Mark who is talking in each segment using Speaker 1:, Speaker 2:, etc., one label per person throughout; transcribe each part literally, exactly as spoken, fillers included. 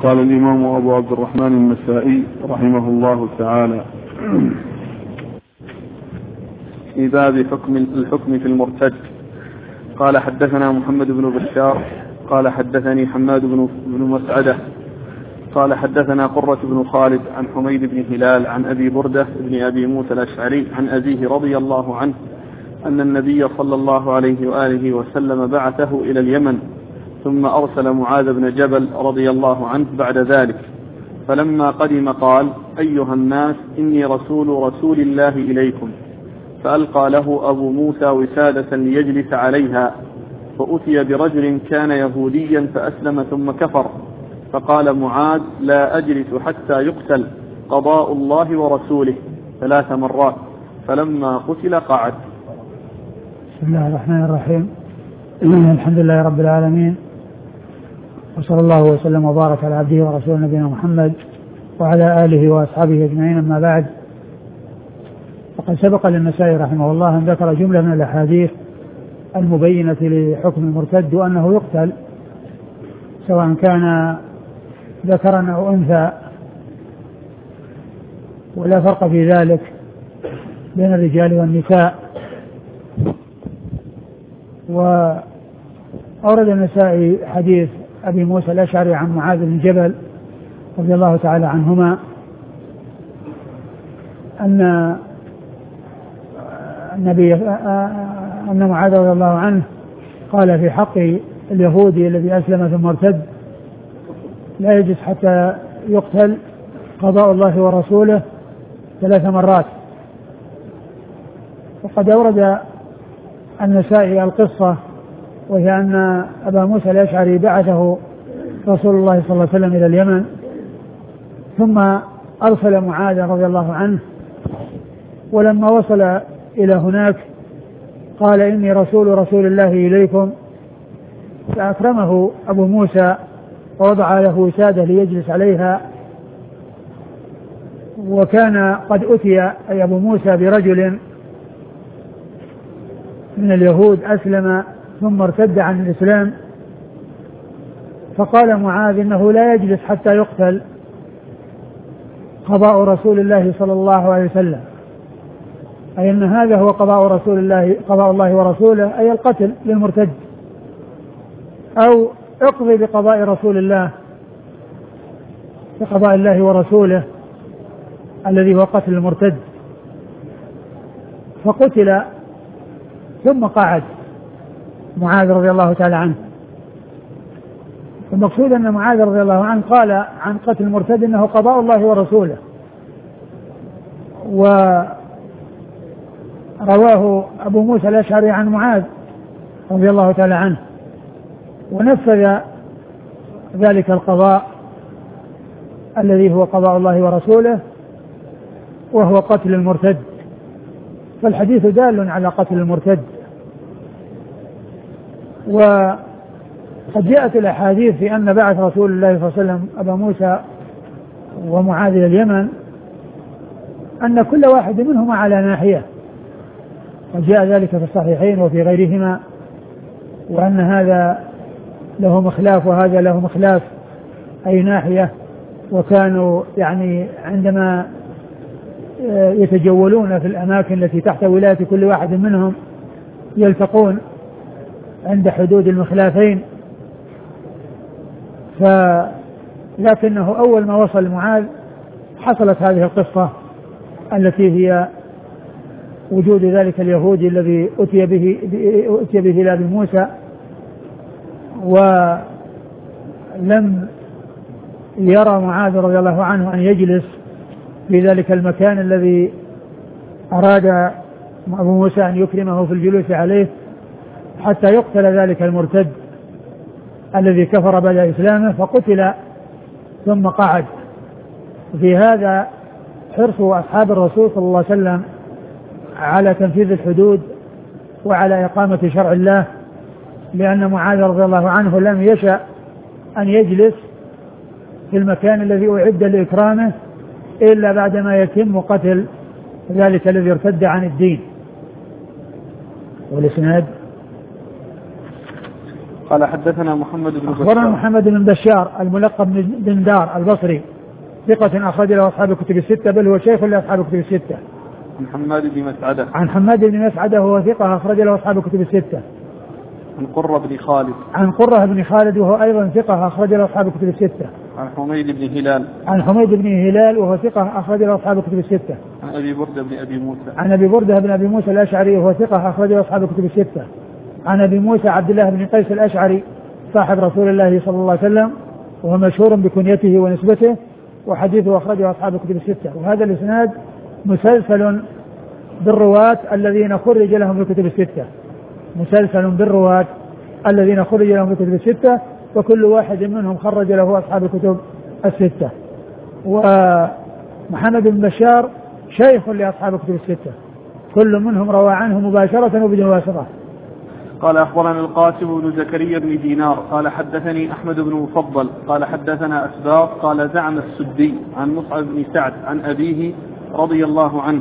Speaker 1: قال الإمام أبو عبد الرحمن النسائي رحمه الله تعالى في باب حكم الحكم في المرتد. قال حدثنا محمد بن بشار قال حدثني حماد بن مسعدة قال حدثنا قرة بن خالد عن حميد بن هلال عن أبي بردة بن أبي موسى الأشعري عن أبيه رضي الله عنه أن النبي صلى الله عليه وآله وسلم بعثه إلى اليمن ثم أرسل معاذ بن جبل رضي الله عنه بعد ذلك، فلما قدم قال: أيها الناس إني رسول رسول الله إليكم. فألقى له أبو موسى وسادة ليجلس عليها، فأتي برجل كان يهوديا فأسلم ثم كفر، فقال معاذ: لا أجلس حتى يقتل، قضاء الله ورسوله، ثلاث مرات، فلما قتل قعد.
Speaker 2: بسم الله الرحمن الرحيم. الحمد لله رب العالمين، وصلى الله وسلم وبارك على عبده ورسوله نبينا محمد وعلى آله وأصحابه أجمعين، أما بعد. فقد سبق للنسائي رحمه الله أن ذكر جملة من الأحاديث المبينة لحكم المرتد وأنه يقتل سواء كان ذكرا أو أنثى، ولا فرق في ذلك بين الرجال والنساء. وأورد النسائي حديث أبي موسى الأشعري عن معاذ بن جبل رضي الله تعالى عنهما أن النبي أن معاذ رضي الله عنه قال في حق اليهودي الذي أسلم ثم ارتد: لا يجلس حتى يقتل، قضاء الله ورسوله، ثلاث مرات. وقد أورد النسائي القصة، وهي أن أبا موسى الأشعري بعثه رسول الله صلى الله عليه وسلم إلى اليمن، ثم أرسل معاذ رضي الله عنه، ولما وصل إلى هناك قال: إني رسول رسول الله إليكم. فأكرمه أبو موسى ووضع له وسادة ليجلس عليها، وكان قد أتي أي أبو موسى برجل من اليهود أسلم ثم ارتد عن الإسلام، فقال معاذ: إنه لا يجلس حتى يقتل، قضاء رسول الله صلى الله عليه وسلم، أي أن هذا هو قضاء رسول الله قضاء الله ورسوله، أي القتل للمرتد، أو اقضي بقضاء رسول الله بقضاء الله ورسوله الذي هو قتل المرتد. فقتل ثم قعد معاذ رضي الله تعالى عنه. المقصود أن معاذ رضي الله عنه قال عن قتل المرتد إنه قضاء الله ورسوله، ورواه أبو موسى الأشعري عن معاذ رضي الله تعالى عنه، ونفذ ذلك القضاء الذي هو قضاء الله ورسوله، وهو قتل المرتد. فالحديث دال على قتل المرتد. وقد جاءت الأحاديث في أن بعث رسول الله صلى الله عليه وسلم أبا موسى ومعاذ إلى اليمن، أن كل واحد منهما على ناحية، وجاء ذلك في الصحيحين وفي غيرهما، وأن هذا له مخلاف وهذا له مخلاف، أي ناحية. وكانوا يعني عندما يتجولون في الأماكن التي تحت ولاية كل واحد منهم يلتقون عند حدود المخلافين. فلكنه أول ما وصل معاذ حصلت هذه القصة التي هي وجود ذلك اليهودي الذي أتي به أتي به إلى أبي موسى، ولم يرى معاذ رضي الله عنه أن يجلس في ذلك المكان الذي أراد أبو موسى أن يكرمه في الجلوس عليه حتى يقتل ذلك المرتد الذي كفر بعد إسلامه، فقتل ثم قعد. في هذا حرص أصحاب الرسول صلى الله عليه وسلم على تنفيذ الحدود وعلى إقامة شرع الله، لأن معاذ رضي الله عنه لم يشأ أن يجلس في المكان الذي أعد لإكرامه إلا بعدما يتم قتل ذلك الذي ارتد عن الدين. والإسناد
Speaker 1: قال حدثنا محمد بن بشار.
Speaker 2: أخبرنا محمد بن بشار الملقب بن دار البصري ثقة أخرج له أصحاب الكتب الستة بل هو شيخ لأصحاب الكتب الستة.
Speaker 1: عن حماد بن مسعدة.
Speaker 2: عن حماد بن مسعدة وهو ثقة أخرج له أصحاب الكتب الستة.
Speaker 1: عن قرة بن خالد.
Speaker 2: عن قرة بن خالد وهو أيضا ثقة أخرج له أصحاب الكتب الستة.
Speaker 1: عن حميد بن هلال.
Speaker 2: عن حميد بن هلال وهو ثقة أخرج له أصحاب الكتب الستة.
Speaker 1: عن أبي بردة بن أبي موسى.
Speaker 2: عن أبي بردة بن أبي موسى الأشعري وهو ثقة أخرج له أصحاب الكتب الستة. عن أبي موسى عبد الله بن قيس الأشعري صاحب رسول الله صلى الله عليه وسلم وهو مشهور بكنيته ونسبته وحديثه أخرجه أصحاب الكتب الستة. وهذا الإسناد مسلسل بالرواة الذين خرج لهم الكتب الستة مسلسل بالرواة الذين خرج لهم الكتب الستة وكل واحد منهم خرج له أصحاب الكتب الستة. ومحمد بن بشار شيخ لأصحاب الكتب الستة كل منهم روى عنه مباشرة وبدون واسطة.
Speaker 1: قال أخبرنا القاسم بن زكريا بن دينار قال حدثني أحمد بن مفضل قال حدثنا أسباط قال زعم السدي عن مصعب بن سعد عن أبيه رضي الله عنه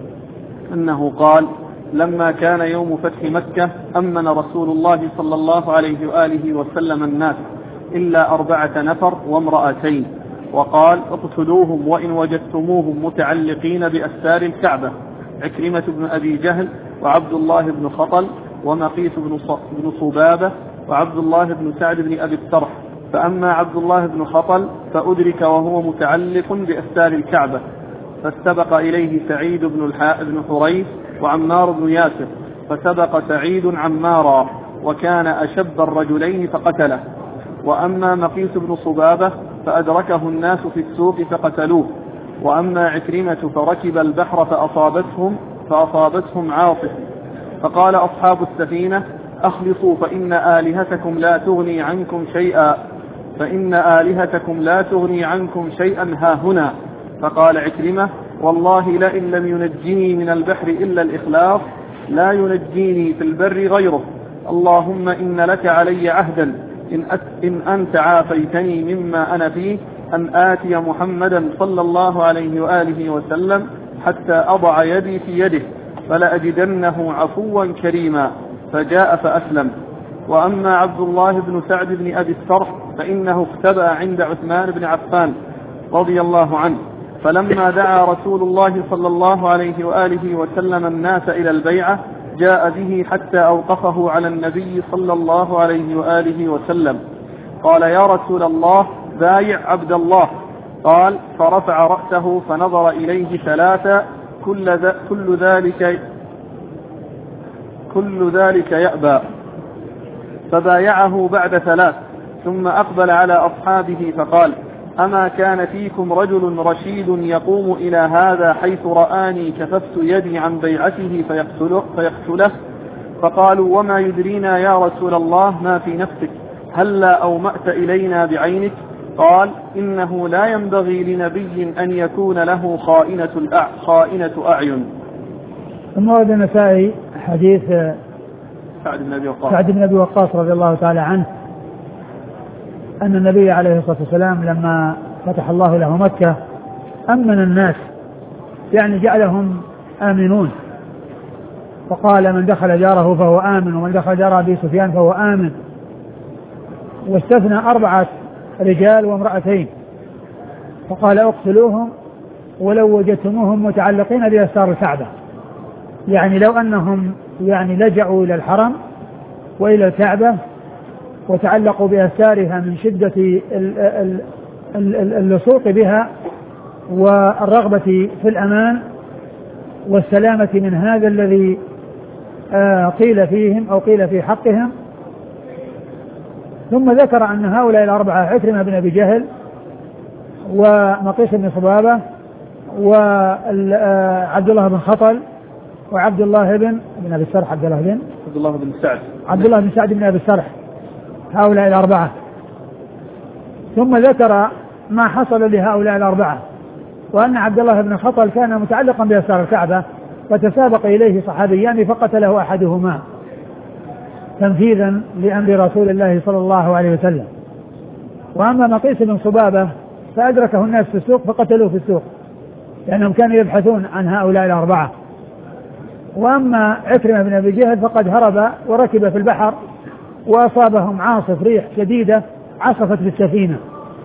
Speaker 1: أنه قال لما كان يوم فتح مكة أمن رسول الله صلى الله عليه وآله وسلم الناس إلا أربعة نفر وامرأتين وقال اقتلوهم وإن وجدتموهم متعلقين بأستار الكعبة عكرمة بن أبي جهل وعبد الله بن خطل ومقيس بن صبابة وعبد الله بن سعد بن أبي السرح. فأما عبد الله بن خطل فأدرك وهو متعلق بأستار الكعبة فاستبق إليه سعيد بن بن حريث وعمار بن ياسر فسبق سعيد عمارا وكان أشب الرجلين فقتله. وأما مقيس بن صبابة فأدركه الناس في السوق فقتلوه. وأما عكرمة فركب البحر فأصابتهم فأصابتهم عاصف فقال أصحاب السفينة أخلصوا فإن آلهتكم لا تغني عنكم شيئا فإن آلهتكم لا تغني عنكم شيئا ها هنا. فقال عكرمة والله لئن لم ينجني من البحر إلا الإخلاص لا ينجيني في البر غيره. اللهم إن لك علي عهدا إن, إن أنت عافيتني مما أنا فيه أن آتي محمدا صلى الله عليه وآله وسلم حتى أضع يدي في يده فلأجدنه عفوا كريما. فجاء فأسلم. وأما عبد الله بن سعد بن أبي السرح فإنه اختبأ عند عثمان بن عفان رضي الله عنه فلما دعا رسول الله صلى الله عليه وآله وسلم الناس إلى البيعة جاء به حتى أوقفه على النبي صلى الله عليه وآله وسلم. قال يا رسول الله بايع عبد الله. قال فرفع رأسه فنظر إليه ثلاثة كل, ذا كل ذلك كل ذلك يأبى فبايعه بعد ثلاث ثم أقبل على أصحابه فقال أما كان فيكم رجل رشيد يقوم إلى هذا حيث رآني كففت يدي عن بيعته فيقتله, فيقتله فقالوا وما يدرينا يا رسول الله ما في نفسك هلا أومأت إلينا بعينك. قال إنه لا ينبغي لنبي أن يكون له خائنة, الأع... خائنة أعين.
Speaker 2: ثم ورد النسائي حديث
Speaker 1: سعد بن أبي وقاص
Speaker 2: سعد بن أبي وقاص رضي الله تعالى عنه أن النبي عليه الصلاة والسلام لما فتح الله له مكة أمن الناس يعني جعلهم آمنون فقال من دخل جاره فهو آمن ومن دخل جار أبي سفيان فهو آمن واستثنى أربعة رجال وامرأتين فقال اقتلوهم ولو وجدتموهم متعلقين بأستار الكعبة يعني لو أنهم يعني لجأوا إلى الحرم وإلى الكعبة وتعلقوا بأستارها من شدة اللصوق بها والرغبة في الأمان والسلامة من هذا الذي قيل فيهم أو قيل في حقهم. ثم ذكر أن هؤلاء الأربعة عكرمة بن أبي جهل ومقيس بن صبابة وعبد الله بن خطل وعبد الله بن بن أبي السرح عبد الله بن
Speaker 1: عبد الله بن سعد
Speaker 2: عبد الله بن سعد بن أبي السرح هؤلاء الأربعة. ثم ذكر ما حصل لهؤلاء الأربعة وأن عبد الله بن خطل كان متعلقا بأستار الكعبة فتسابق إليه صحابيان فقتله أحدهما تنفيذا لأمر رسول الله صلى الله عليه وسلم. وأما مقيس بن صبابة فأدركه الناس في السوق فقتلوه في السوق لأنهم كانوا يبحثون عن هؤلاء الأربعة. وأما عكرمة بن أبي جهل فقد هرب وركب في البحر وأصابهم عاصف ريح شديدة عصفت بالسفينة،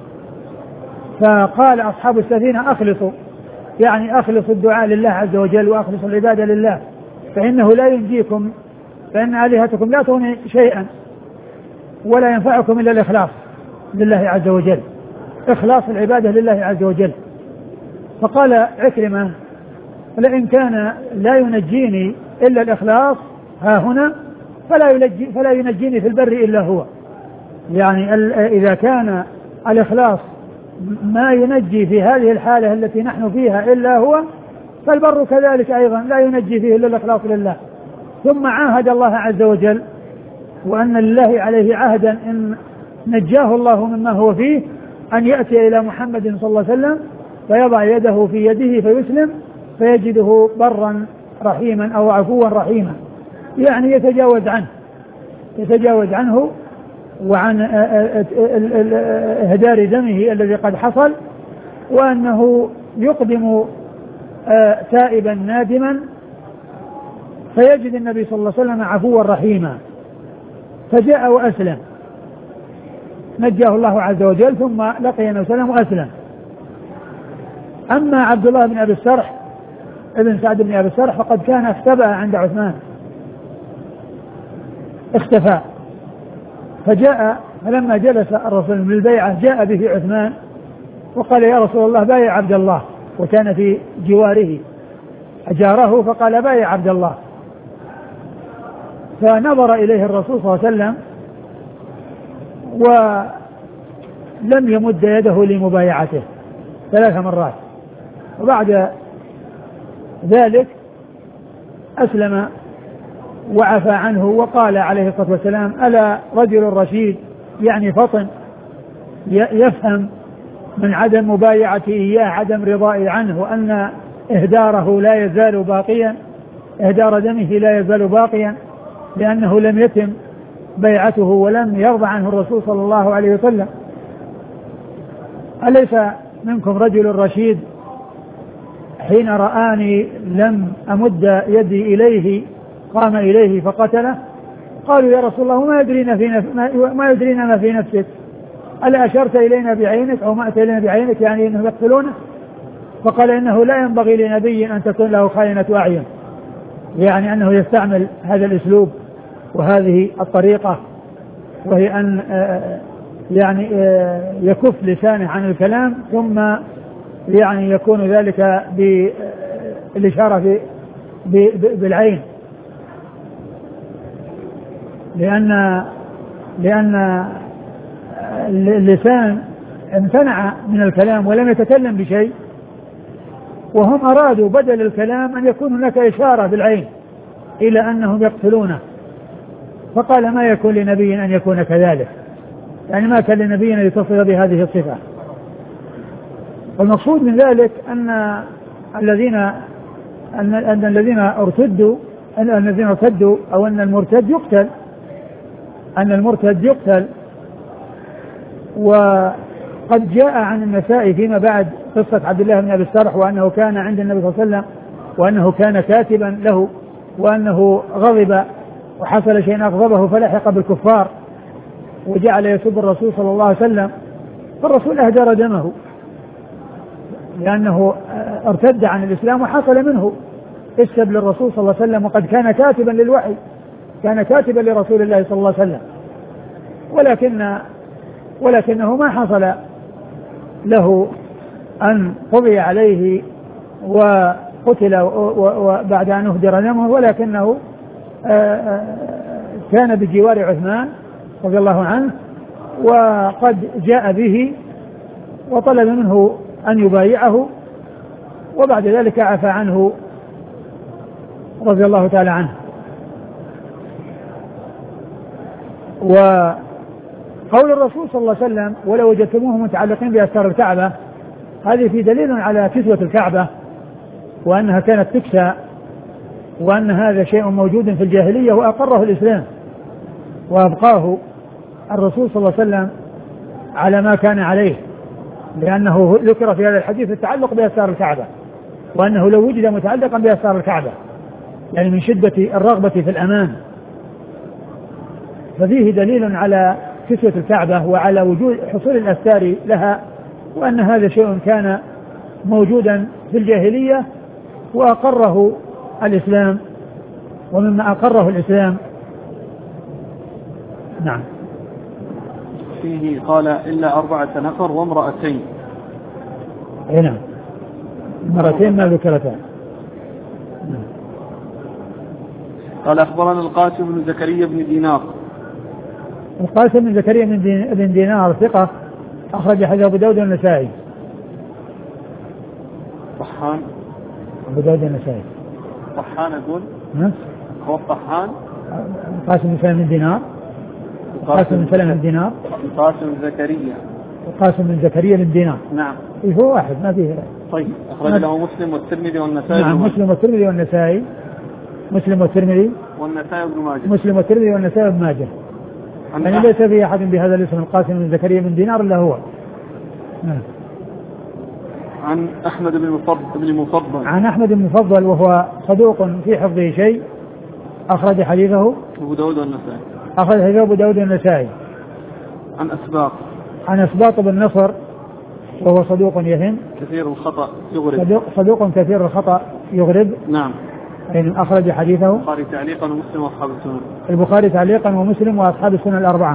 Speaker 2: فقال أصحاب السفينة أخلصوا، يعني أخلصوا الدعاء لله عز وجل وأخلصوا العبادة لله، فإنه لا ينجيكم، فإن آلهتكم لا تغني شيئا ولا ينفعكم إلا الإخلاص لله عز وجل، إخلاص العبادة لله عز وجل. فقال عكرمة لئن كان لا ينجيني إلا الإخلاص ها هنا فلا ينجي فلا ينجيني في البر إلا هو، يعني إذا كان الإخلاص ما ينجي في هذه الحالة التي نحن فيها إلا هو، فالبر كذلك أيضا لا ينجي فيه إلا الإخلاص لله. ثم عاهد الله عز وجل وأن لله عليه عهدا إن نجاه الله مما هو فيه أن يأتي إلى محمد صلى الله عليه وسلم فيضع يده في يده فيسلم فيجده برا رحيما أو عفوا رحيما، يعني يتجاوز عنه يتجاوز عنه وعن إهدار دمه الذي قد حصل، وأنه يقدم تائبا نادما فيجد النبي صلى الله عليه وسلم عفوا رحيما، فجاء وأسلم، نجاه الله عز وجل ثم لقي النبي صلى الله عليه وسلم وأسلم. أما عبد الله بن أبي السرح ابن سعد بن أبي السرح فقد كان اختبأ عند عثمان، اختفى، فجاء فلما جلس الرسول للبيعة جاء به عثمان وقال يا رسول الله بايع عبد الله، وكان في جواره أجاره فقال بايع عبد الله، فنظر إليه الرسول صلى الله عليه وسلم ولم يمد يده لمبايعته ثلاث مرات، وبعد ذلك أسلم وعفى عنه وقال عليه الصلاة والسلام ألا رجل رشيد، يعني فطن يفهم من عدم مبايعته إياه عدم رضائي عنه، وأن إهداره لا يزال باقيا، إهدار دمه لا يزال باقيا لأنه لم يتم بيعته ولم يرضى عنه الرسول صلى الله عليه وسلم. أليس منكم رجل رشيد حين رآني لم أمد يدي إليه قام إليه فقتله؟ قالوا يا رسول الله ما يدرينا في نف... ما يدرينا ما في نفسك، ألا أشرت إلينا بعينك أو ما أتى إلينا بعينك يعني أنهم يقتلونه؟ فقال إنه لا ينبغي لنبي أن تكون له خائنة أعين، يعني أنه يستعمل هذا الأسلوب وهذه الطريقة، وهي أن يعني يكف لسانه عن الكلام ثم يعني يكون ذلك بالإشارة بالعين، لأن لأن اللسان امتنع من الكلام ولم يتكلم بشيء، وهم أرادوا بدل الكلام أن يكون هناك إشارة بالعين إلى أنهم يقتلونه، فقال ما يكون لنبي أن يكون كذلك، يعني ما كان لنبي أن يتصف بهذه الصفة. والمقصود من ذلك أن الذين أن, أن الذين ارتدوا أن الذين ارتدوا أو أن المرتد يقتل أن المرتد يقتل وقد جاء عن النسائي فيما بعد قصة عبد الله بن أبي السرح وأنه كان عند النبي صلى الله عليه وسلم وأنه كان كاتبا له وأنه غضب وحصل شيء أغضبه فلحق بالكفار وجعل يسب الرسول صلى الله عليه وسلم، فالرسول أهدر دمه لأنه ارتد عن الإسلام وحصل منه السب للرسول صلى الله عليه وسلم، وقد كان كاتبا للوحي، كان كاتبا لرسول الله صلى الله عليه وسلم، ولكن ولكنه ما حصل له أن قضي عليه وقتل وبعد أن أهدر دمه، ولكنه كان بجوار عثمان رضي الله عنه وقد جاء به وطلب منه أن يبايعه، وبعد ذلك عفى عنه رضي الله تعالى عنه. وقول الرسول صلى الله عليه وسلم ولو وجدتموه متعلقين بأستار الكعبة، هذه في دليل على كسوة الكعبة وأنها كانت تكسى، وأن هذا شيء موجود في الجاهلية وأقره الإسلام وأبقاه الرسول صلى الله عليه وسلم على ما كان عليه، لأنه ذكر في هذا الحديث التعلق بأستار الكعبة، وأنه لو وجد متعلقا بأستار الكعبة يعني من شدة الرغبة في الأمان ففيه دليل على كسوة الكعبة وعلى وجود حصول الأستار لها، وأن هذا شيء كان موجودا في الجاهلية وأقره الإسلام، ومما أقره الإسلام. نعم.
Speaker 1: فيه قال إلا أربعة نفر وامرأتين.
Speaker 2: اي نعم، مرتين ما ذكرتان.
Speaker 1: قال أخبرنا القاسم بن زكريا بن دينار.
Speaker 2: القاسم بن زكريا بن دينار ثقة أخرج حديث أبو داود والنسائي.
Speaker 1: طحان.
Speaker 2: أبو داود والنسائي.
Speaker 1: طحان أقول.
Speaker 2: ها؟
Speaker 1: هو الطحان.
Speaker 2: القاسم بن سلم بن دينار. القاسم بن سلم بن دينار.
Speaker 1: القاسم بن زكريا.
Speaker 2: القاسم بن زكريا بن دينار.
Speaker 1: نعم.
Speaker 2: إيه هو واحد ما فيه.
Speaker 1: طيب أخرج له مسلم والترمذي والنسائي.
Speaker 2: نعم مسلم والترمذي والنسائي. مسلم والترمذي
Speaker 1: والنسائي وابن ماجه.
Speaker 2: مسلم والترمذي والنسائي وابن ماجه. يعني ليس في أحد بهذا الاسم القاسم بن زكريا بن دينار إلا هو. نعم.
Speaker 1: عن أحمد بن مفضل بن مفضل.
Speaker 2: عن أحمد بن مفضل وهو صدوق في حفظه شيء، أخرج حديثه
Speaker 1: أبو داود والنسائي.
Speaker 2: أخرج حديثه أبو داود والنسائي.
Speaker 1: عن أسباط.
Speaker 2: عن أسباط بن نصر وهو صدوق يهم
Speaker 1: كثير الخطأ يغرب.
Speaker 2: صدوق, صدوق كثير الخطأ يغرب.
Speaker 1: نعم.
Speaker 2: يعني أخرج حديثه
Speaker 1: البخاري تعليقا ومسلم وأصحاب السنن.
Speaker 2: البخاري تعليقا ومسلم وأصحاب السنن الأربعة.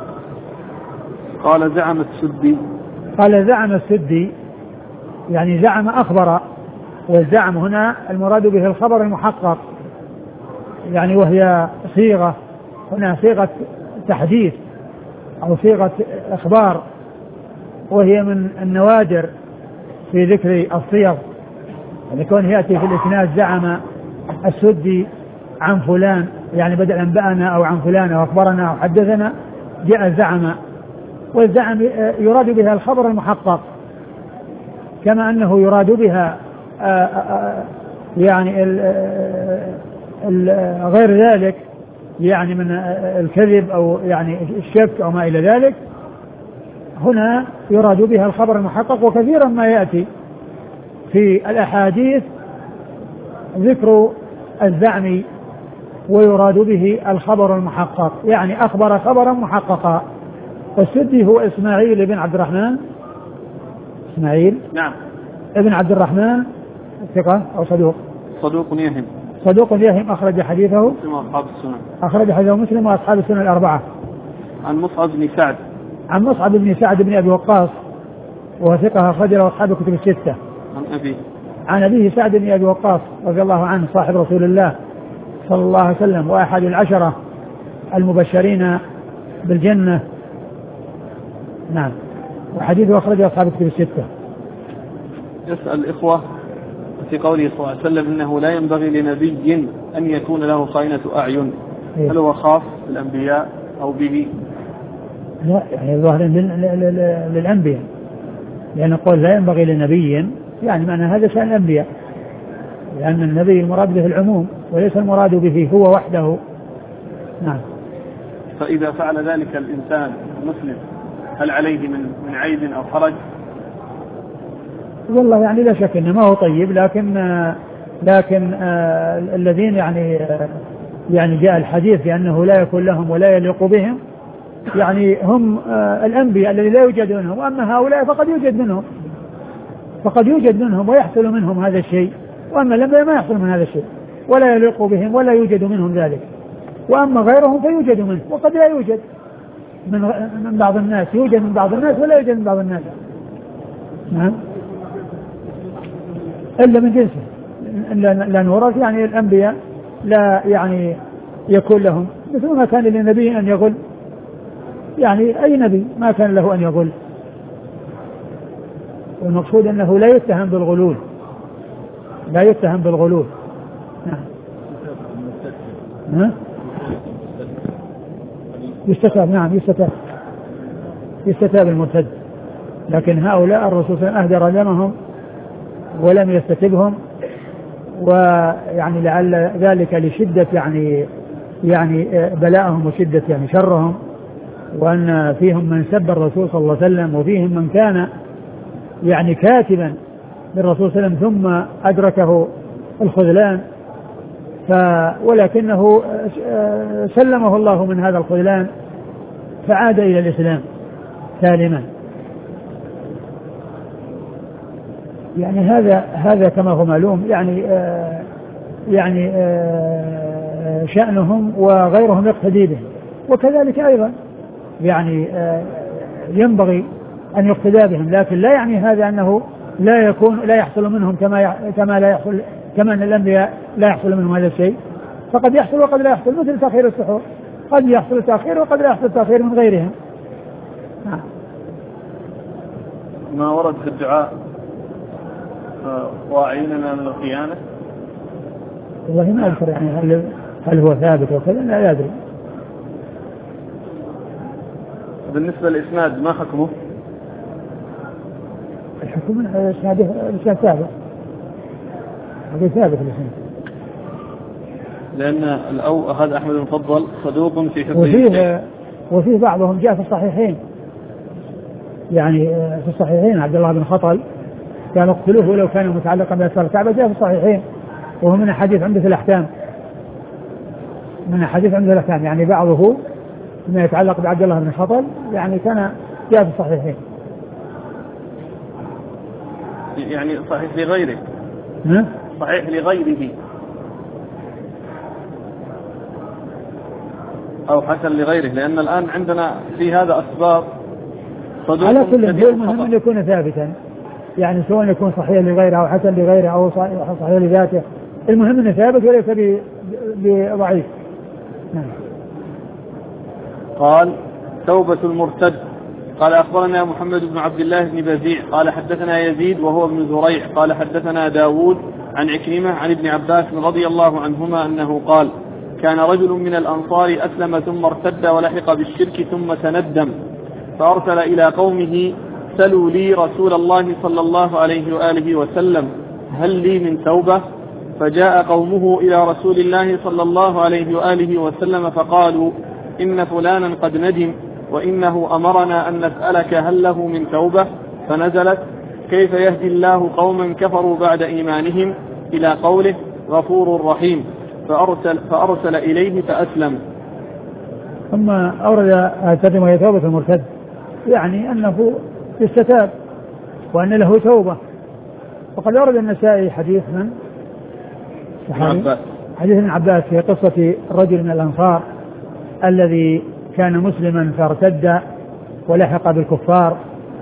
Speaker 1: قال زعم السدي.
Speaker 2: قال زعم السدي يعني زعم أخبر، والزعم هنا المراد به الخبر المحقق، يعني وهي صيغة هنا صيغة تحديث أو صيغة إخبار، وهي من النوادر في ذكر الصيغ، يعني كون يأتي في الإسناد زعم السدي عن فلان، يعني بدل أنبأنا أو عن فلان أو أخبرنا أو حدثنا، جاء زعم، والزعم يراد بها الخبر المحقق، كما أنه يراد بها آآ آآ يعني ال ال غير ذلك، يعني من الكذب أو يعني الشك أو ما إلى ذلك. هنا يراد بها الخبر المحقق، وكثيرا ما يأتي في الأحاديث ذكر الزعم ويراد به الخبر المحقق، يعني أخبر خبرا محققا. والسدي هو إسماعيل بن عبد الرحمن. إسماعيل
Speaker 1: نعم
Speaker 2: ابن عبد الرحمن ثقة أو صدوق؟
Speaker 1: صدوق يهم.
Speaker 2: صدوق يهم أخرج حديثه
Speaker 1: مسلم وأصحاب السنن.
Speaker 2: أخرج حديثه مسلم وأصحاب السنن الأربعة.
Speaker 1: عن مصعب بن سعد.
Speaker 2: عن مصعب بن سعد بن أبي وقاص وهو ثقة أخرج له أصحاب الكتب الستة.
Speaker 1: عن أبي.
Speaker 2: عن أبيه سعد بن أبي وقاص رضي الله عنه صاحب رسول الله صلى الله عليه وسلم وأحد العشرة المبشرين بالجنة. نعم. وحديثه أخرجه أصحاب الكتب الستة.
Speaker 1: يسأل الإخوة في قوله صلى الله عليه وسلم إنه لا ينبغي لنبي أن يكون له خائنة أعين،
Speaker 2: إيه؟
Speaker 1: هل هو خاص بالأنبياء أو به؟
Speaker 2: لا يعني ظاهر للأنبياء، لأن قول لا ينبغي لنبي يعني معنى هذا شأن الأنبياء، لأن النبي المراد به العموم وليس المراد به هو وحده. نعم.
Speaker 1: فإذا فعل ذلك الإنسان المسلم هل عليه من من عيب أو حرج؟
Speaker 2: والله يعني لا شك إنه ما هو طيب، لكن لكن آه الذين يعني آه يعني جاء الحديث بأنه لا يكون لهم ولا يليق بهم، يعني هم آه الأنبياء الذي لا يوجد منهم، وأما هؤلاء فقد يوجد منهم فقد يوجد منهم ويحصل منهم هذا الشيء، وأما الأنبياء ما يحصل من هذا الشيء ولا يليق بهم ولا يوجد منهم ذلك، وأما غيرهم فيوجد منه وقد لا يوجد من من بعض الناس، يوجد من بعض الناس ولا يوجد من بعض الناس. نعم. إلا من جنسه، لا نورث يعني الأنبياء لا يعني يكون لهم مثل ما كان للنبي أن يقول، يعني أي نبي ما كان له أن يقول، والمقصود أنه لا يتهم بالغلول، لا يتهم بالغلول. نعم. يستتاب. نعم يستتاب يستتاب المرتد، لكن هؤلاء الرسول صلى الله عليه وسلم أهدر دمهم ولم يستتبهم، ويعني لعل ذلك لشدة يعني يعني بلاءهم وشدة يعني شرهم، وأن فيهم من سب الرسول صلى الله عليه وسلم، وفيهم من كان يعني كاتبا للرسول صلى الله عليه وسلم ثم أدركه الخذلان، ولكنه سلمه الله من هذا الخذلان فعاد إلى الإسلام سالما. يعني هذا هذا كما هو معلوم يعني آه يعني آه شأنهم وغيرهم يقتدي بهم، وكذلك أيضا يعني آه ينبغي أن يقتدى بهم، لكن لا يعني هذا أنه لا يكون لا يحصل منهم كما كما لا يحصل كما أن الأنبياء لا يحصل منهم هذا الشيء، فقد يحصل وقد لا يحصل، مثل تأخير السحور، قد يحصل التأخير وقد لا يحصل التأخير من غيرهم. نعم.
Speaker 1: ما ورد في الدعاء واعيننا من الخيانة؟
Speaker 2: والله ما أذكر يعني هل هل هو ثابت وكذا، لا أدري.
Speaker 1: بالنسبة للإسناد ما حكمه؟
Speaker 2: الحكم الإسناد الإسناد ثابت، هذا ثابت الإسناد.
Speaker 1: لأن الأو هذا أحمد المفضل صدوق في حفظه،
Speaker 2: وفيه وفيه بعضهم جاء في الصحيحين، يعني في الصحيحين عبد الله بن خطل كان اقتلوه ولو كان متعلقا بأسفل الكعبة، جاء في الصحيحين وهو من حديث عمدة الأحكام، من حديث عمدة الأحكام، يعني بعضه ما يتعلق بعبد الله بن خطل يعني كان جاء في الصحيحين.
Speaker 1: يعني صحيح لغيره؟
Speaker 2: ها؟
Speaker 1: صحيح لغيره أو حسن لغيره، لأن الآن عندنا في هذا أسباب صدوق.
Speaker 2: على كل المهم أن يكون ثابتا، يعني سواء يكون صحيح لغيره أو حسن لغيره أو صحيح لذاته، المهم أنه ثابت وليس بضعيف. نعم.
Speaker 1: قال توبة المرتد. قال أخبرنا محمد بن عبد الله بن بزيع قال حدثنا يزيد وهو ابن زريع قال حدثنا داود عن عكرمة عن ابن عباس رضي الله عنهما أنه قال كان رجل من الأنصار أسلم ثم ارتد ولحق بالشرك ثم تندم فأرسل إلى قومه سلوا لي رسول الله صلى الله عليه وآله وسلم هل لي من توبة؟ فجاء قومه إلى رسول الله صلى الله عليه وآله وسلم فقالوا إن فلانا قد ندم وإنه أمرنا أن نسألك هل له من توبة؟ فنزلت كيف يهدي الله قوما كفروا بعد إيمانهم إلى قوله غفور رحيم فأرسل, فأرسل إليه فأسلم.
Speaker 2: ثم أورد الترجمة وهي توبة المرتد، يعني أنه يستتاب وأن له توبة. وقد أورد النسائي حديث من حديث ابن عباس في قصة الرجل من الأنصار الذي كان مسلما فارتد ولحق بالكفار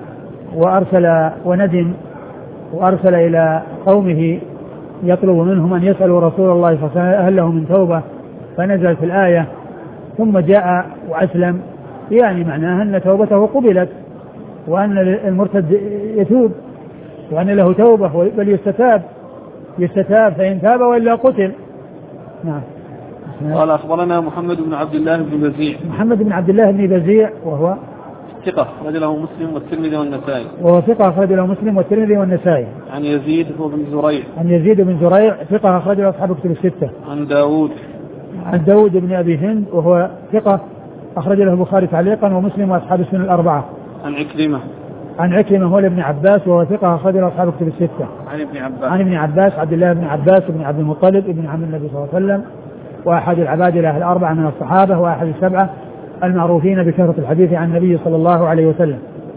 Speaker 2: وأرسل وندم وأرسل إلى قومه يطلب منهم أن يسألوا رسول الله صلى الله عليه وسلم هل له من توبة، فنزلت في الآية ثم جاء وأسلم، يعني معناها أن توبته قبلت وأن المرتد يتوب وأن له توبة بل يستتاب يستتاب فإن تاب وإلا قتل. نعم.
Speaker 1: قال أخبرنا محمد بن عبد الله بن بزيع.
Speaker 2: محمد بن عبد الله بن بزيع وهو
Speaker 1: ثقة أخرج له مسلم والترمذي والنسائي.
Speaker 2: وهو ثقة أخرج له مسلم والترمذي والنسائي.
Speaker 1: عن يزيد هو بن زريع.
Speaker 2: عن يزيد بن زريع ثقة أخرج له أصحاب الكتب الستة.
Speaker 1: عن داود.
Speaker 2: عن داود بن أبي هند وهو ثقة أخرج له البخاري تعليقا ومسلم وأصحاب السنن الأربعة.
Speaker 1: عن عكرمة.
Speaker 2: عن عكرمة هو ابن عباس وهو ثقة أخرج له أصحاب الكتب الستة.
Speaker 1: عن ابن عباس.
Speaker 2: عن ابن عباس عبد الله بن عباس بن عبد المطلب ابن عم النبي صلى الله عليه وسلم وأحد العبادلة الأربعة من الصحابة وأحد السبعة المعروفين بكثرة الحديث عن النبي صلى الله عليه وسلم.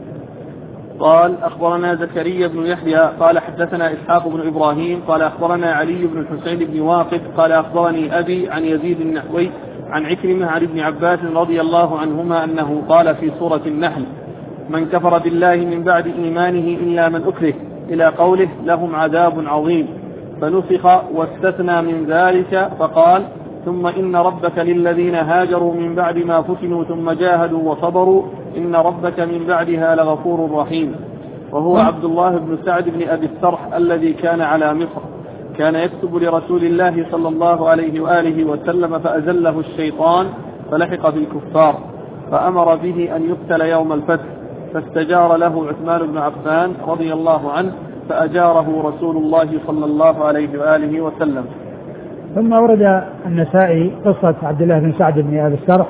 Speaker 1: قال أخبرنا زكريا بن يحيى قال حدثنا إسحاق بن إبراهيم قال أخبرنا علي بن الحسين بن واقد قال أخبرني أبي عن يزيد النحوي عن عكرمة عن ابن عباس رضي الله عنهما أنه قال في سورة النحل من كفر بالله من بعد إيمانه إلا من أكره إلى قوله لهم عذاب عظيم فنسخ واستثنى من ذلك فقال ثم إن ربك للذين هاجروا من بعد ما فتنوا ثم جاهدوا وصبروا إن ربك من بعدها لغفور رحيم. وهو عبد الله بن سعد بن أبي السرح الذي كان على مصر كان يكتب لرسول الله صلى الله عليه وآله وسلم فأزله الشيطان فلحق بالكفار فأمر به أن يقتل يوم الفتح فاستجار له عثمان بن عفان رضي الله عنه فأجاره رسول الله صلى الله عليه وآله وسلم.
Speaker 2: ثم ورد النسائي قصة عبد الله بن سعد بن أبي السرح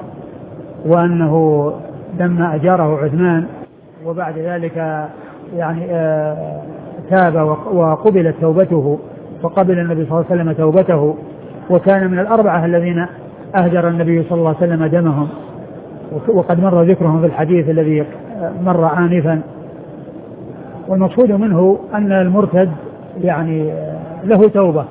Speaker 2: وأنه لما أجاره عثمان وبعد ذلك يعني آه تاب وقبلت توبته وقبل النبي صلى الله عليه وسلم توبته وكان من الأربعة الذين أهدر النبي صلى الله عليه وسلم دمهم، وقد مر ذكرهم في الحديث الذي مر آنفا. والمقصود منه أن المرتد يعني له توبة.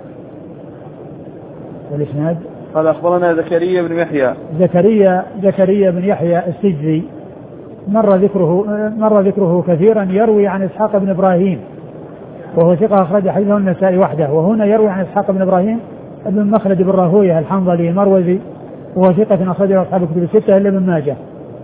Speaker 2: والإسناد
Speaker 1: قال أخبرنا زكريا بن يحيى
Speaker 2: زكريا زكريا بن يحيى السجزي مر ذكره مر ذكره كثيرا، يروي عن إسحاق بن إبراهيم وهو ثقة أخرج حديثه النسائي وحده، وهنا يروي عن إسحاق بن إبراهيم ابن مخلد بن راهويه الحنظلي المروزي وهو ثقة أخرجه أصحاب الكتب الستة إلا ابن ماجه.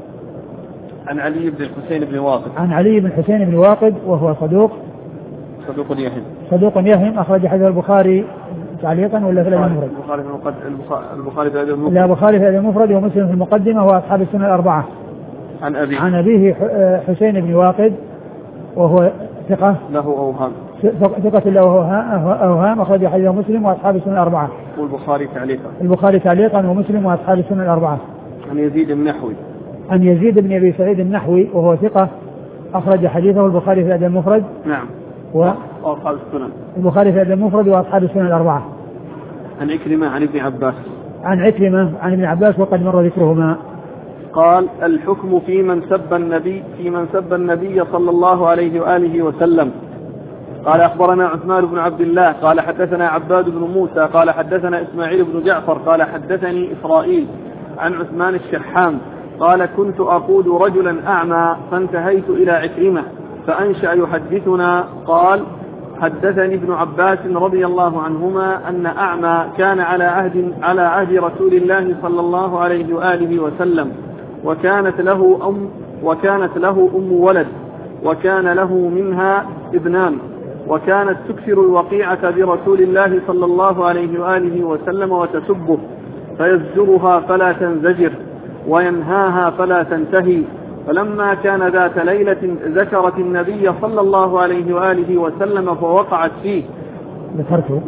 Speaker 1: عن علي بن الحسين بن واقد
Speaker 2: عن علي بن الحسين بن واقد وهو صدوق
Speaker 1: صدوق يهم
Speaker 2: صدوق يهم أخرج حديث البخاري تعليقا ولا في الأدب المفرد؟
Speaker 1: البخاري في المقدمة البخاري في الأدب المفرد
Speaker 2: لا البخاري في الأدب المفرد ومسلم في المقدمة وأصحاب السنة الأربعة.
Speaker 1: عن أبيه
Speaker 2: عن أبيه حسين بن واقد وهو ثقة
Speaker 1: له أوهام
Speaker 2: ثقة له أوهام أخرج حديث مسلم وأصحاب السنة الأربعة.
Speaker 1: والبخاري تعليقا
Speaker 2: البخاري تعليقا ومسلم وأصحاب السنة الأربعة.
Speaker 1: عن يزيد بن نحوي
Speaker 2: عن يزيد بن أبي سعيد النحوي وهو ثقة أخرج حديثه البخاري في الأدب المفرد.
Speaker 1: نعم.
Speaker 2: و
Speaker 1: وأصحاب السنن
Speaker 2: البخاري في الأدب المفرد وأصحاب السنن الأربعة.
Speaker 1: عن عكرمة عن ابن عباس
Speaker 2: عن عكرمة عن ابن عباس وقد مر ذكرهما.
Speaker 1: قال الحكم في من سب النبي في من سب النبي صلى الله عليه وآله وسلم. قال أخبرنا عثمان بن عبد الله قال حدثنا عباد بن موسى قال حدثنا إسماعيل بن جعفر قال حدثني إسرائيل عن عثمان الشحام قال كنت أقود رجلا أعمى فانتهيت إلى عكرمة فأنشأ يحدثنا قال حدثني ابن عباس رضي الله عنهما أن أعمى كان على عهد على عهد رسول الله صلى الله عليه وآله وسلم وكانت له أم وكانت له أم ولد وكان له منها ابنان وكانت تكثر الوقيعة برسول الله صلى الله عليه وآله وسلم وتسبه فيزجرها فلا تنزجر وينهاها فلا تنتهي. فلما كان ذات ليلة ذكرت النبي صلى الله عليه وآله وسلم فوقعت فيه
Speaker 2: ذكرته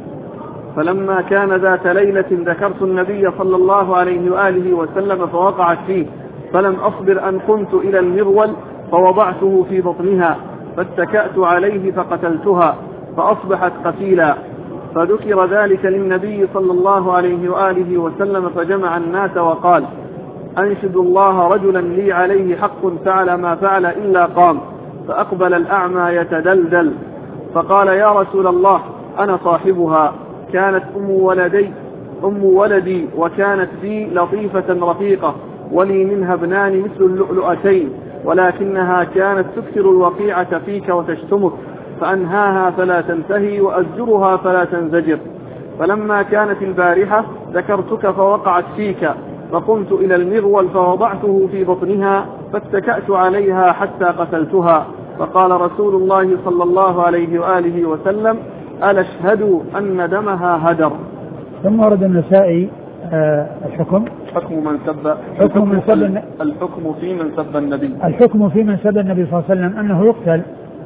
Speaker 1: فلما كان ذات ليلة ذكرت النبي صلى الله عليه وآله وسلم فوقعت فيه فلم أصبر أن قمت إلى المغول فوضعته في بطنها فاتكأت عليه فقتلتها فأصبحت قتيلا. فذكر ذلك للنبي صلى الله عليه وآله وسلم فجمع الناس وقال أنشد الله رجلا لي عليه حق فعل ما فعل إلا قام. فأقبل الأعمى يتدلدل فقال يا رسول الله أنا صاحبها كانت أم ولدي أم ولدي وكانت بي لطيفة رفيقة ولي منها ابنان مثل اللؤلؤتين ولكنها كانت تكثر الوقيعة فيك وتشتمك فأنهاها فلا تنتهي وأزجرها فلا تنزجر. فلما كانت البارحة ذكرتك فوقعت فيك فقمت إلى المغول فوضعته في بطنها فاتكأت عليها حتى قتلتها. فقال رسول الله صلى الله عليه وآله وسلم ألا اشهدوا أن دمها هدر.
Speaker 2: ثم ورد النسائي آه الحكم
Speaker 1: حكم من سب
Speaker 2: حكم من سب
Speaker 1: الحكم في من سب النبي
Speaker 2: الحكم في من سب النبي صلى الله عليه وسلم أنه يقتل،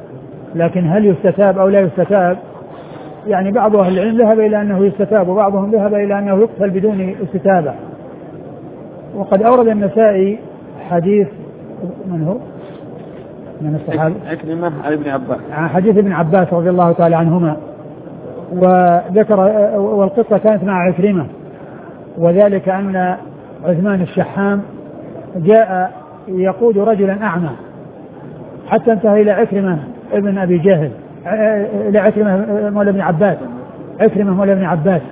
Speaker 2: لكن هل يستتاب أو لا يستتاب؟ يعني بعض أهل العلم ذهب إلى أنه يستتاب وبعضهم ذهب إلى أنه يقتل بدون استتابة. وقد أورد النسائي حديث من هو من الصحابة
Speaker 1: عكرمة عن ابن عباس
Speaker 2: عن حديث ابن عباس رضي الله تعالى عنهما، وذكر والقصة كانت مع عكرمة، وذلك أن عثمان الشحام جاء يقود رجلا أعمى حتى انتهى إلى عكرمة ابن أبي جهل إلى عكرمة مولى ابن عباس عكرمة مولى ابن عباس.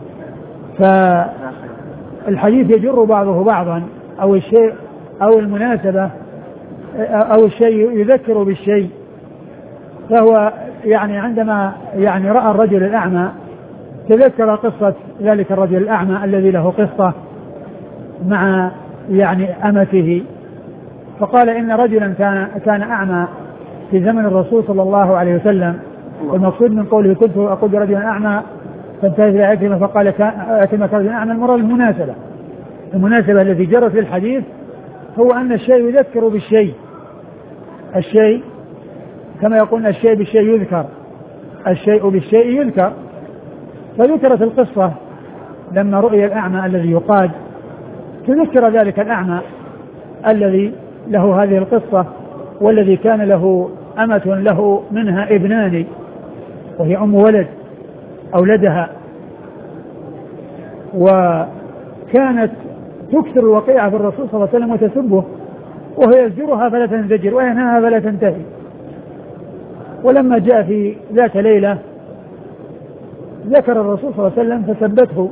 Speaker 2: فالحديث يجر بعضه بعضا أو الشيء أو المناسبة أو الشيء يذكر بالشيء. فهو يعني عندما يعني رأى الرجل الأعمى تذكر قصة ذلك الرجل الأعمى الذي له قصة مع يعني أمته، فقال إن رجلا كان كان أعمى في زمن الرسول صلى الله عليه وسلم. والمقصود من قوله كنت أقول رجلا أعمى فانتهى إلى عكرمة فقال عكرمة كرجل أعمى، المراد المناسبة المناسبة التي جرت في الحديث هو أن الشيء يذكر بالشيء، الشيء كما يقول الشيء بالشيء يذكر، الشيء بالشيء يذكر. فذكرت القصة لما رؤي الأعمى الذي يقاد تذكر ذلك الأعمى الذي له هذه القصة والذي كان له أمة له منها ابنان وهي أم ولد أولدها وكانت تكثر الوقيعة في الرسول صلى الله عليه وسلم وتسبه، وهو يزجرها فلا تنزجر وينهاها فلا تنتهي. ولما جاء في ذات ليلة ذكر الرسول صلى الله عليه وسلم فسبته،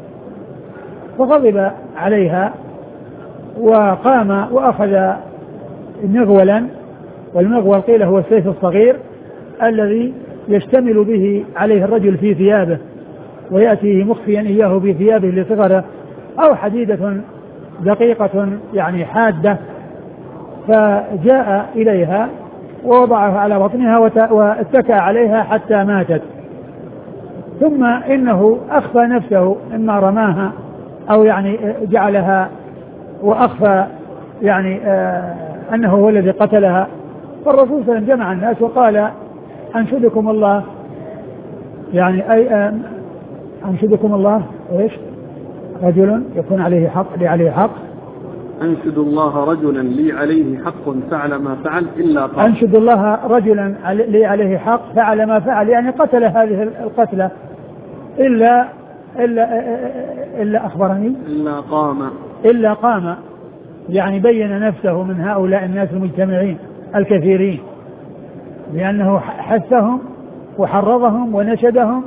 Speaker 2: فغضب عليها وقام وأخذ مغولا، والمغول قيل هو السيف الصغير الذي يشتمل به عليه الرجل في ثيابه ويأتيه مخفيا إياه في ثيابه لصغره، أو حديدة دقيقة يعني حادة، فجاء إليها ووضعها على بطنها واتكى عليها حتى ماتت. ثم إنه أخفى نفسه، إما رماها أو يعني جعلها وأخفى يعني آه أنه هو الذي قتلها. فالرسول صلى الله عليه وسلم جمع الناس وقال أنشدكم الله، يعني أي آه أنشدكم الله إيش رجل يكون عليه حق لي عليه حق،
Speaker 1: أنشد الله رجلا لي عليه حق فعل ما فعل إلا قال
Speaker 2: أنشد الله رجلا لي عليه حق فعل ما فعل، يعني قتل هذه القتلة إلا إلا إلا أخبرني
Speaker 1: إلا قام
Speaker 2: إلا قام، يعني بين نفسه من هؤلاء الناس المجتمعين الكثيرين، لأنه حثهم وحرضهم ونشدهم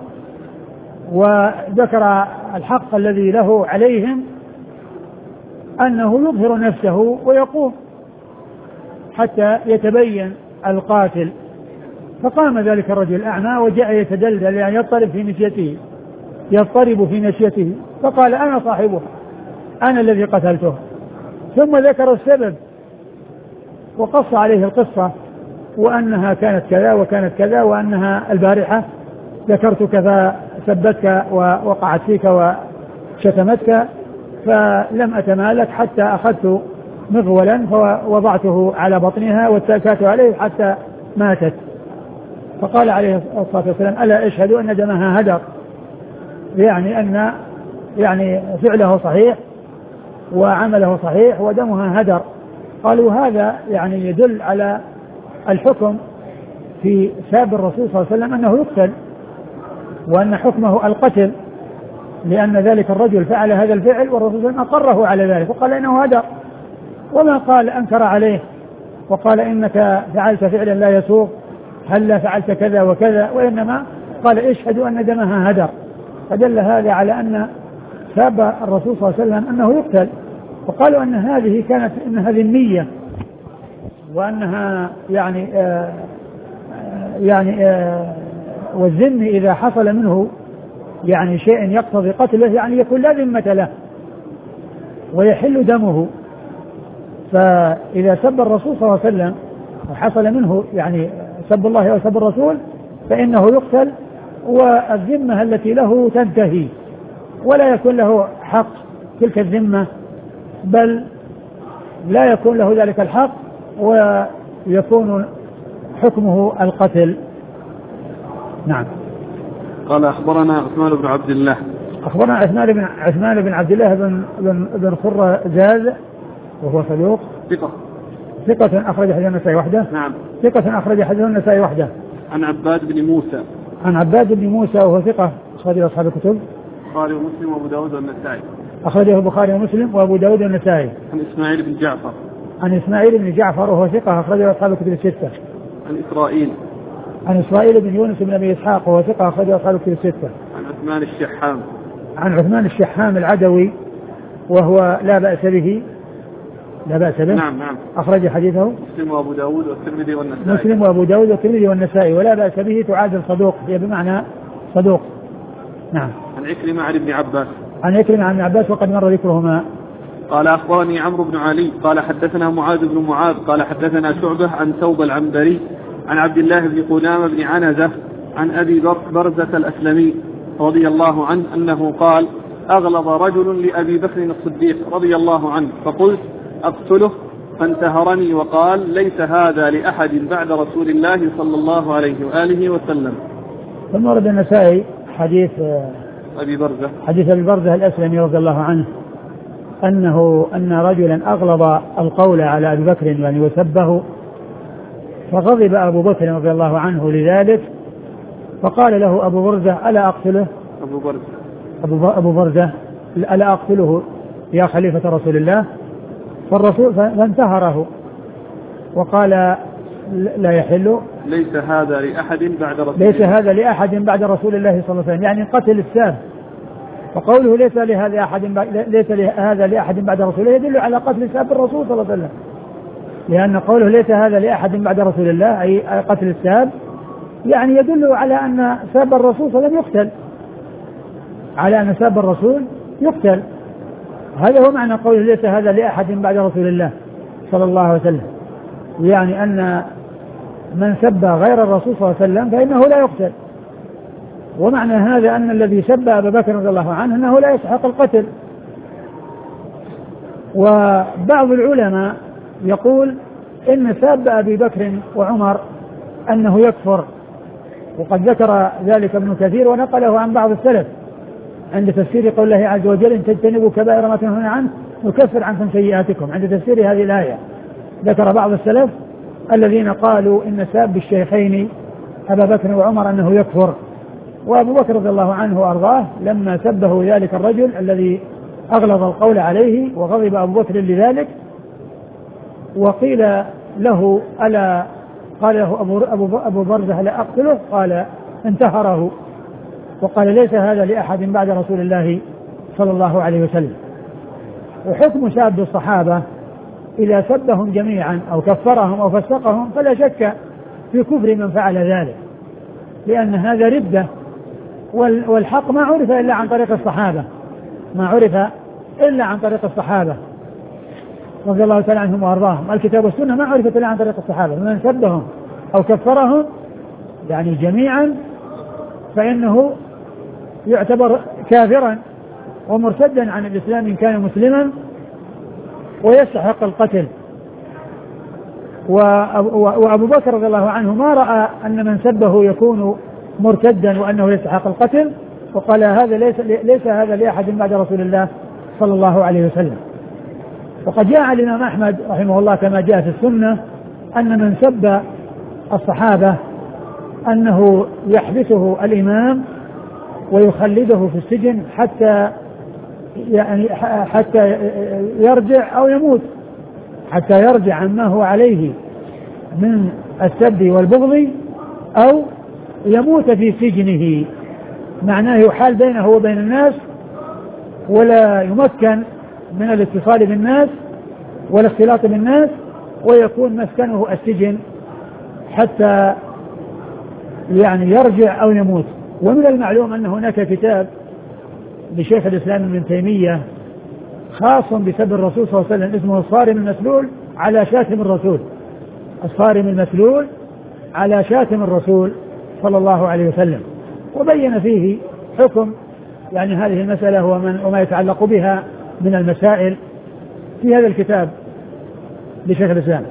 Speaker 2: وذكر الحق الذي له عليهم أنه يظهر نفسه ويقوم حتى يتبين القاتل. فقام ذلك الرجل الأعمى وجاء يتدلدل، يعني يضطرب في مشيته يضطرب في مشيته، فقال أنا صاحبه، أنا الذي قتلته. ثم ذكر السبب وقص عليه القصة، وأنها كانت كذا وكانت كذا، وأنها البارحة ذكرتك فسبتك ووقعت فيك وشتمتك فلم أتمالك حتى أخذت مغولا فوضعته على بطنها واتكأت عليه حتى ماتت. فقال عليه الصلاة والسلام ألا أشهد أن دمها هدر، يعني أن يعني فعله صحيح وعمله صحيح ودمها هدر. قالوا هذا يعني يدل على الحكم في ساب الرسول صلى الله عليه وسلم أنه يقتل، وأن حكمه القتل، لأن ذلك الرجل فعل هذا الفعل والرسول صلى الله عليه وسلم أقره على ذلك وقال إنه هدر، وما قال أنكر عليه وقال إنك فعلت فعلا لا يسوغ، هل فعلت كذا وكذا، وإنما قال اشهدوا أن دمها هدر. فدل هذا على أن ساب الرسول صلى الله عليه وسلم أنه يقتل. وقالوا أن هذه كانت إنها ذمية، وأنها يعني آآ يعني آآ والذم إذا حصل منه يعني شيء يقتضي قتله يعني يكون لا ذمة له ويحل دمه. فإذا سب الرسول صلى الله عليه وسلم وحصل منه يعني سب الله وسب الرسول فإنه يقتل، والذمة التي له تنتهي ولا يكون له حق تلك الذمة، بل لا يكون له ذلك الحق ويكون حكمه القتل. نعم.
Speaker 1: قال أخبرنا عثمان بن عبد الله
Speaker 2: أخبرنا عثمان بن عثمان بن عبد الله بن بن, بن خرزاز وهو صدوق
Speaker 1: ثقة
Speaker 2: ثقة أخرج حديث النسائي وحده.
Speaker 1: نعم.
Speaker 2: ثقة أخرج حديث النسائي وحده.
Speaker 1: عن عباد بن موسى
Speaker 2: عن عباد بن موسى وهو ثقة أخرج أصحاب الكتب
Speaker 1: البخاري ومسلم وأبو داود والنسائي.
Speaker 2: أخرجه البخاري ومسلم وأبو داود والنسائي.
Speaker 1: عن إسماعيل بن جعفر
Speaker 2: عن إسماعيل بن جعفر وهو ثقة أخرجه أصحاب الكتب الستة.
Speaker 1: عن إسرائيل
Speaker 2: عن إسرائيل بن يونس بن أبي إسحاق وهو ثقة أخرجه أصحاب الكتب الستة.
Speaker 1: عن عثمان الشحام
Speaker 2: عن عثمان الشحام العدوي وهو لا بأس به لا بأس به
Speaker 1: نعم نعم
Speaker 2: أخرج حديثه
Speaker 1: مسلم وأبو داود والترمذي والنسائي.
Speaker 2: مسلم وأبو داود والترمذي والنسائي ولا بأس به تعادل صدوق، هي بمعنى صدوق. نعم.
Speaker 1: عن عكرمة عن ابن عباس
Speaker 2: عن عكرمة عن ابن عباس وقد مر ذكرهما.
Speaker 1: قال أخبرني عمرو بن علي قال حدثنا معاذ بن معاذ قال حدثنا شعبة عن ثوب العنبري عن عبد الله بن قدامة بن عنزة عن أبي برزة الأسلمي رضي الله عنه أنه قال أغلظ رجل لأبي بكر الصديق رضي الله عنه فقلت أقتله فانتهرني وقال ليس هذا لأحد بعد رسول الله صلى الله عليه وآله وسلم.
Speaker 2: ثم ورد النسائي حديث
Speaker 1: أبي برزة
Speaker 2: حديث أبي برزة الأسلمي رضي الله عنه أنه أن رجلا أغلظ القول على أبي بكر يعني وسبه، فغضب أبو بكر رضي الله عنه لذلك فقال له أبو برزة ألا أقتله؟
Speaker 1: أبو برزة
Speaker 2: أبو, أبو برزة ألا أقتله يا خليفة رسول الله؟ فالرسول فانتهره وقال لا يحل،
Speaker 1: ليس هذا لأحد بعد رسول
Speaker 2: ليس
Speaker 1: الله
Speaker 2: هذا لأحد بعد رسول الله صلى الله عليه وسلم، يعني قتل الساب. وقوله ليس لهذا أحد ليس لهذا لأحد بعد رسول الله يدل على قتل ساب الرسول صلى الله عليه وسلم، لأن قوله ليس هذا لأحد بعد رسول الله أي قتل الساب يعني يدل على أن ساب الرسول صلى الله عليه وسلم يقتل، على أن ساب الرسول يقتل. هذا هو معنى قوله ليس هذا لأحد بعد رسول الله صلى الله عليه وسلم، يعني أن من سب غير الرسول صلى الله عليه وسلم فإنه لا يقتل. ومعنى هذا أن الذي سب أبا بكر رضي الله عنه أنه لا يستحق القتل. وبعض العلماء يقول إن سب أبي بكر وعمر أنه يكفر، وقد ذكر ذلك ابن كثير ونقله عن بعض السلف عند تفسير قول الله عز وجل إن تجتنبوا كبائر ما تنهون عنه نكفر عنكم سيئاتكم. عند تفسير هذه الآية ذكر بعض السلف الذين قالوا إن ساب الشيخين أبا بكر وعمر أنه يكفر، وأبو بكر رضي الله عنه وأرضاه لما سبه ذلك الرجل الذي أغلظ القول عليه وغضب أبو بكر لذلك، وقيل له ألا قال له أبو, أبو, أبو برزة لا أقتله؟ قال انتهره وقال ليس هذا لأحد بعد رسول الله صلى الله عليه وسلم. وحكم ساب الصحابة إذا سبهم جميعا أو كفرهم أو فسقهم فلا شك في كفر من فعل ذلك، لأن هذا ردة، والحق ما عرف إلا عن طريق الصحابة، ما عرف إلا عن طريق الصحابة رضي الله تعالى عنهم وأرضاهم. الكتاب والسنة ما عرفت إلا عن طريق الصحابة، من سبهم أو كفرهم يعني جميعا فإنه يعتبر كافرا ومرتدا عن الإسلام إن كان مسلما ويستحق القتل. وأبو بكر رضي الله عنه ما رأى أن من سبه يكون مرتدا وأنه يستحق القتل، وقال هذا ليس, ليس هذا لأحد بعد رسول الله صلى الله عليه وسلم. وقد جاء الإمام أحمد رحمه الله كما جاء في السنة أن من سب الصحابة أنه يحبسه الإمام ويخلده في السجن حتى يعني حتى يرجع أو يموت، حتى يرجع عما هو عليه من السب والبغض أو يموت في سجنه، معناه يحال بينه وبين الناس ولا يمكن من الاتصال بالناس ولا اختلاط بالناس، ويكون مسكنه السجن حتى يعني يرجع أو يموت. ومن المعلوم أن هناك كتاب لشيخ الإسلام ابن تيمية خاص بسب الرسول صلى الله عليه وسلم اسمه الصارم المسلول على شاتم الرسول، الصارم المسلول على شاتم الرسول صلى الله عليه وسلم، وبين فيه حكم يعني هذه المسألة ومن وما يتعلق بها من المسائل في هذا الكتاب لشيخ الإسلام.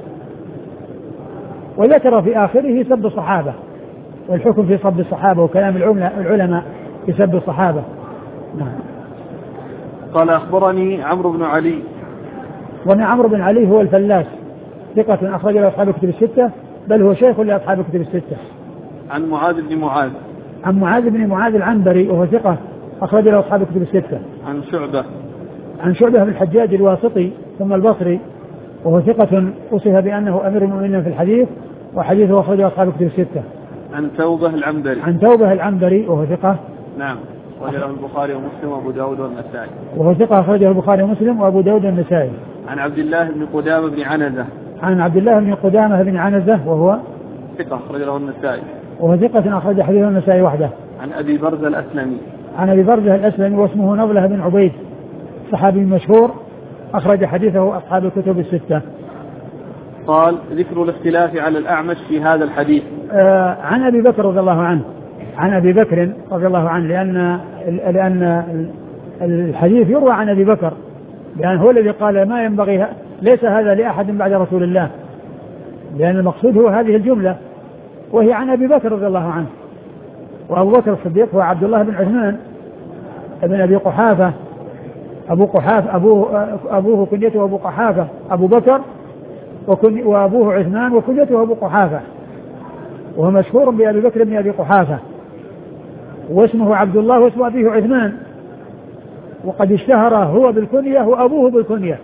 Speaker 2: وذكر في آخره سب الصحابة والحكم في سب الصحابة وكلام العلماء في سب الصحابة. نعم.
Speaker 1: قال أخبرني عمرو بن علي.
Speaker 2: وأن عمرو بن علي هو الفلاس ثقة أخرج له أصحاب الكتب الستة، بل هو شيخ لأصحاب الكتب الستة.
Speaker 1: عن معاذ بن معاذ.
Speaker 2: عن معاذ بن معاذ العنبري وهو ثقة أخرج له أصحاب الكتب الستة.
Speaker 1: عن شعبة.
Speaker 2: عن شعبة بن الحجاج الواسطي ثم البصري وهو ثقة وصف بأنه أمير المؤمنين في الحديث وحديثه أخرج له أصحاب الكتب الستة.
Speaker 1: عن توبة العنبري.
Speaker 2: عن توبة العنبري وهو ثقة.
Speaker 1: نعم. أخرجه البخاري ومسلم وأبو داود والنسائي.
Speaker 2: وهو ثقة أخرجه البخاري ومسلم وأبو داود والنسائي.
Speaker 1: عن عبد الله بن قدامة بن عنزة.
Speaker 2: عن عبد الله بن قدامة بن عنزة وهو
Speaker 1: ثقة أخرجه النسائي.
Speaker 2: وهو ثقة أخرج حديث النسائي وحده.
Speaker 1: عن أبي برزة الأسلمي.
Speaker 2: عن أبي برزة الأسلمي واسمه نضلة بن عبيد صحابي مشهور أخرج حديثه أصحاب الكتب الستة.
Speaker 1: قال ذكر الاختلاف على الأعمش في هذا الحديث.
Speaker 2: آه عن أبي بكر رضي الله عنه عن أبي بكر رضي الله عنه لأن لأن الحديث يروى عن أبي بكر، لأن هو الذي قال ما ينبغي ليس هذا لأحد بعد رسول الله، لأن المقصود هو هذه الجملة وهي عن أبي بكر رضي الله عنه. وأبو بكر الصديق هو عبد الله بن عثمان ابن أبي قحافة أبو قحافة أبوه أبوه كنيته أبو قحافة أبو بكر وأبوه عثمان وكنيته أبو قحافة، وهو مشهور بأبي بكر بن أبي قحافة، واسمه عبد الله واسم أبيه عثمان، وقد اشتهر هو بالكنية وأبوه بالكنية،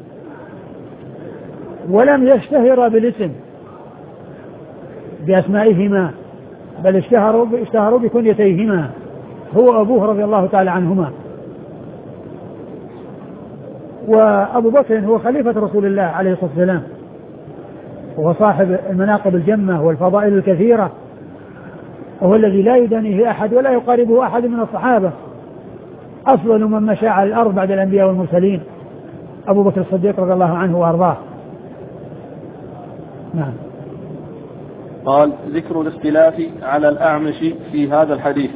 Speaker 2: ولم يشتهر بالاسم بأسمائهما، بل اشتهروا اشتهروا بكنيتيهما هو وأبوه رضي الله تعالى عنهما. وأبو بكر هو خليفة رسول الله عليه الصلاة والسلام، وهو صاحب المناقب الجمة والفضائل الكثيرة، وهو الذي لا يدانيه أحد ولا يقاربه أحد من الصحابة، أفضل من مشى على الأرض بعد الأنبياء والمرسلين أبو بكر الصديق رضي الله عنه وأرضاه. نعم.
Speaker 1: قال: ذكر الاختلاف على الأعمش في هذا الحديث.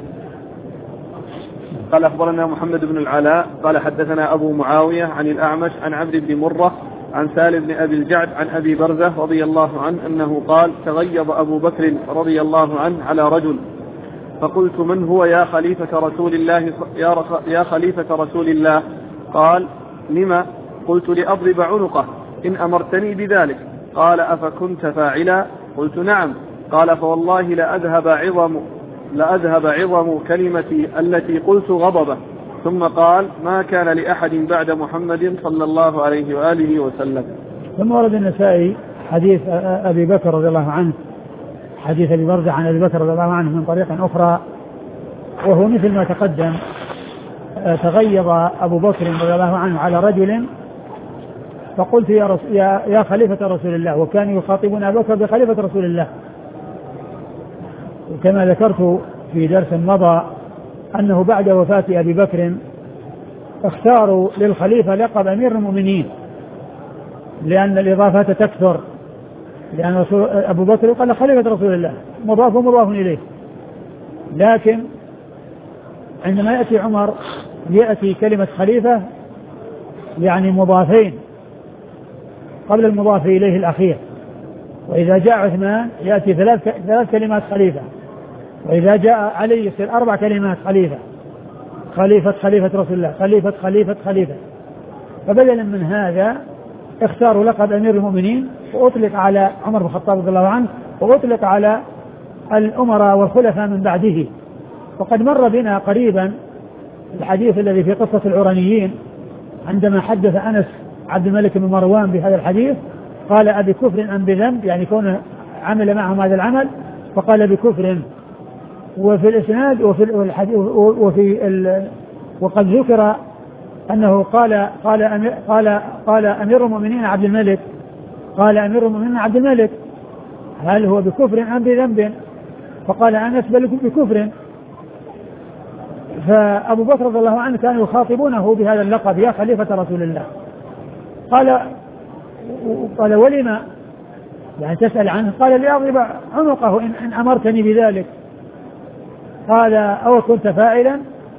Speaker 1: قال: أخبرنا محمد بن العلاء قال حدثنا أبو معاوية عن الأعمش عن عبد بن مرة عن سالم بن أبي الجعد عن أبي برزة رضي الله عنه أنه قال: تغيظ أبو بكر رضي الله عنه على رجل، فقلت: من هو يا خليفة رسول الله يا خليفة رسول الله؟ قال: لما؟ قلت: لأضرب عنقه إن أمرتني بذلك. قال: أفكنت فاعلا؟ قلت: نعم. قال: فوالله لأذهب عظم لأذهب عظم كلمتي التي قلت غضبه. ثم قال: ما كان لأحد بعد محمد صلى الله عليه وآله وسلم.
Speaker 2: ثم ورد النسائي حديث أبي بكر رضي الله عنه، حديث أبي برزة عن أبي بكر رضي الله عنه من طريق أخرى، وهو مثل ما تقدم. تغيظ أبو بكر رضي الله عنه على رجل، فقلت: يا, رس... يا... يا خليفة رسول الله، وكان يخاطبنا أبو بكر بخليفة رسول الله. وكما ذكرت في درس مضى أنه بعد وفاة أبي بكر اختاروا للخليفة لقب أمير المؤمنين، لأن الإضافات تكثر، لأن رسول أبو بكر قال خليفة رسول الله مضاف ومضاف إليه، لكن عندما يأتي عمر يأتي كلمة خليفة يعني مضافين قبل المضاف إليه الأخير، وإذا جاء عثمان يأتي ثلاث ثلاث كلمات خليفة، وإذا جاء علي يصير أربع كلمات خليفة، خليفة خليفة رسول الله، خليفة خليفة خليفة. فبدلا من هذا اختاروا لقب أمير المؤمنين، وأطلق على عمر بن الخطاب رضي الله عنه، وأطلق على الأمراء والخلفاء من بعده. وقد مر بنا قريبا الحديث الذي في قصة العرانيين، عندما حدث أنس عبد الملك بن مروان بهذا الحديث قال: أبي كفر أم بذنب، يعني كونه عمل معهم هذا العمل، فقال بكفر. وفي الإسناد وفي الحديث وفي ال وقد ذكر أنه قال قال أمير قال قال أمير المؤمنين عبد الملك، قال أمير المؤمنين عبد الملك هل هو بكفر أم بذنب؟ فقال أنس: بل بكفر. فأبو بكر رضي الله عنه كانوا يخاطبونه بهذا اللقب: يا خليفة رسول الله. قال قال ولما؟ يعني تسأل عنه؟ قال: لأضرب عنقه إن, إن أمرتني بذلك. قال: أو كنت فاعلا؟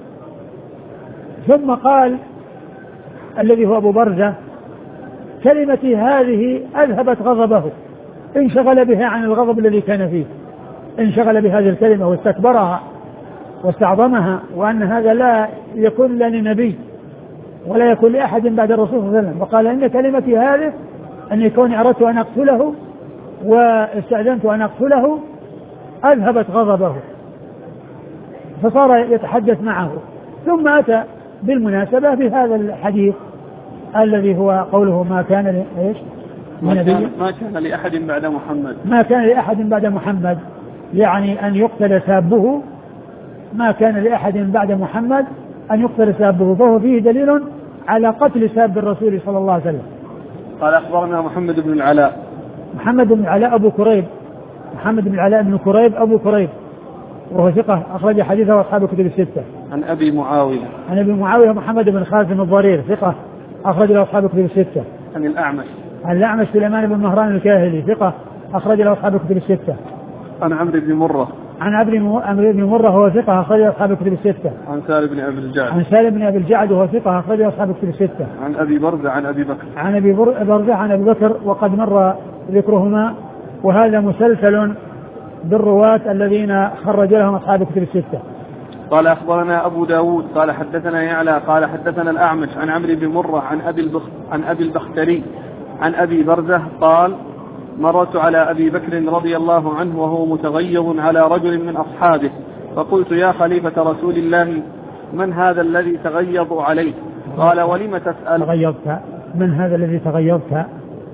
Speaker 2: ثم قال الذي هو أبو برزة: كلمتي هذه أذهبت غضبه، انشغل بها عن الغضب الذي كان فيه، انشغل بهذه الكلمة واستكبرها واستعظمها، وأن هذا لا يكون لا لنبي ولا يكون لأحد بعد الرسول صلى الله عليه وسلم. وقال: إن كلمتي هذه أن كوني أردت أن أقتله واستأذنت أن أقتله أذهبت غضبه، فصار يتحدث معه. ثم أتى بالمناسبة بهذا الحديث الذي هو قوله: ما كان لإيش؟
Speaker 1: ما كان, ما كان لأحد بعد محمد
Speaker 2: ما كان لأحد بعد محمد، يعني أن يقتل سابه، ما كان لأحد بعد محمد أن يقتل سابه، فهو فيه دليل على قتل ساب الرسول صلى الله عليه وسلم.
Speaker 1: قال: أخبرنا محمد بن العلاء.
Speaker 2: محمد بن العلاء أبو كريب، محمد بن العلاء بن كريب أبو كريب، وهو ثقة أخرج حديثه أصحاب الكتب الستة.
Speaker 1: عن أبي معاوية.
Speaker 2: عن أبي معاوية محمد بن خازم الضرير، ثقة أخرج له أصحاب الكتب الستة.
Speaker 1: عن الأعمش.
Speaker 2: عن الأعمش سليمان بن مهران الكاهلي، ثقة أخرج له أصحاب الكتب الستة.
Speaker 1: عن عمرو بن مرة.
Speaker 2: عن عمرو بن مرة وهو ثقة أخرج له أصحاب الكتب الستة.
Speaker 1: عن سالم بن أبي الجعد.
Speaker 2: عن سالم بن أبي الجعد وهو ثقة أخرج له أصحاب الكتب الستة.
Speaker 1: عن أبي برزة عن أبي بكر.
Speaker 2: عن أبي برزة عن أبي بكر، وقد مر ذكرهما، وهذا مسلسل بالرواة الذين خرج لهم أصحاب الكتب الستة.
Speaker 1: قال: أخبرنا أبو داود قال حدثنا يعلى قال حدثنا الأعمش عن عمرو بن مرة عن أبي البخ عن أبي البختري عن أبي برزة قال: مررت على أبي بكر رضي الله عنه وهو متغيظ على رجل من أصحابه، فقلت: يا خليفة رسول الله، من هذا الذي تغيظ عليه؟ قال ولم تسأل؟
Speaker 2: تغيظت من هذا الذي تغيظت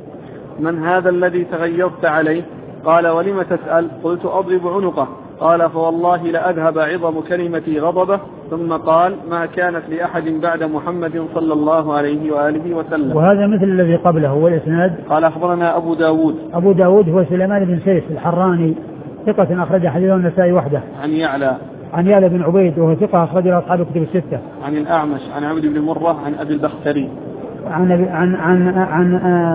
Speaker 1: من هذا الذي تغيظت عليه؟ قال ولم تسأل؟ قلت أضرب عنقه. قال فوالله لأذهب عظم كلمتي غضبه. ثم قال ما كانت لأحد بعد محمد صلى الله عليه وآله وسلم.
Speaker 2: وهذا مثل الذي قبله. والإسناد
Speaker 1: قال أخبرنا أبو داود.
Speaker 2: أبو داود هو سليمان بن سيف الحراني ثقة أخرج حديثه النسائي وحده.
Speaker 1: عن يعلى
Speaker 2: عن يعلى بن عبيد وهو ثقة أخرج له أصحاب الكتب الستة.
Speaker 1: عن الأعمش عن عبد بن مرة عن أبي البختري
Speaker 2: عن عن عن عن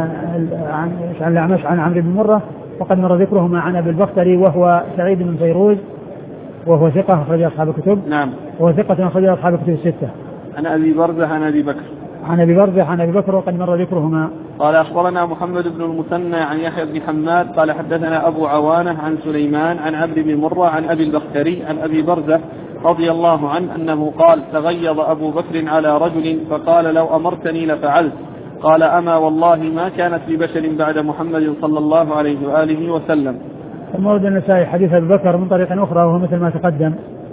Speaker 2: عن عن الأعمش عن عمرو بن مرة وقد مر ذكرهما عن أبي البختري وهو سعيد بن فيروز وهو ثقة أخرج أصحاب الكتب.
Speaker 1: نعم.
Speaker 2: وهو ثقة أخرج أصحاب الكتب الستة.
Speaker 1: عن أبي برزة عن أبي بكر.
Speaker 2: عن أبي برزة عن أبي بكر وقد مر ذكرهما.
Speaker 1: قال أخبرنا محمد بن المثنى عن يحيى بن حماد قال حدثنا أبو عوانة عن سليمان عن عبد بن مرة عن أبي البختري عن أبي برزة رضي الله عنه أنه قال تغيظ أبو بكر على رجل فقال لو أمرتني لفعلت. قال أما والله ما كانت لبشر بعد محمد صلى الله عليه وآله وسلم.
Speaker 2: ثم ورد النسائي حديث أبي بكر من طريق أخرى وهو مثل ما تقدم.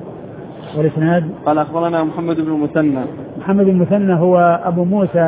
Speaker 2: والإسناد
Speaker 1: قال أخبرنا محمد بن المثنى.
Speaker 2: محمد بن المثنى هو أبو موسى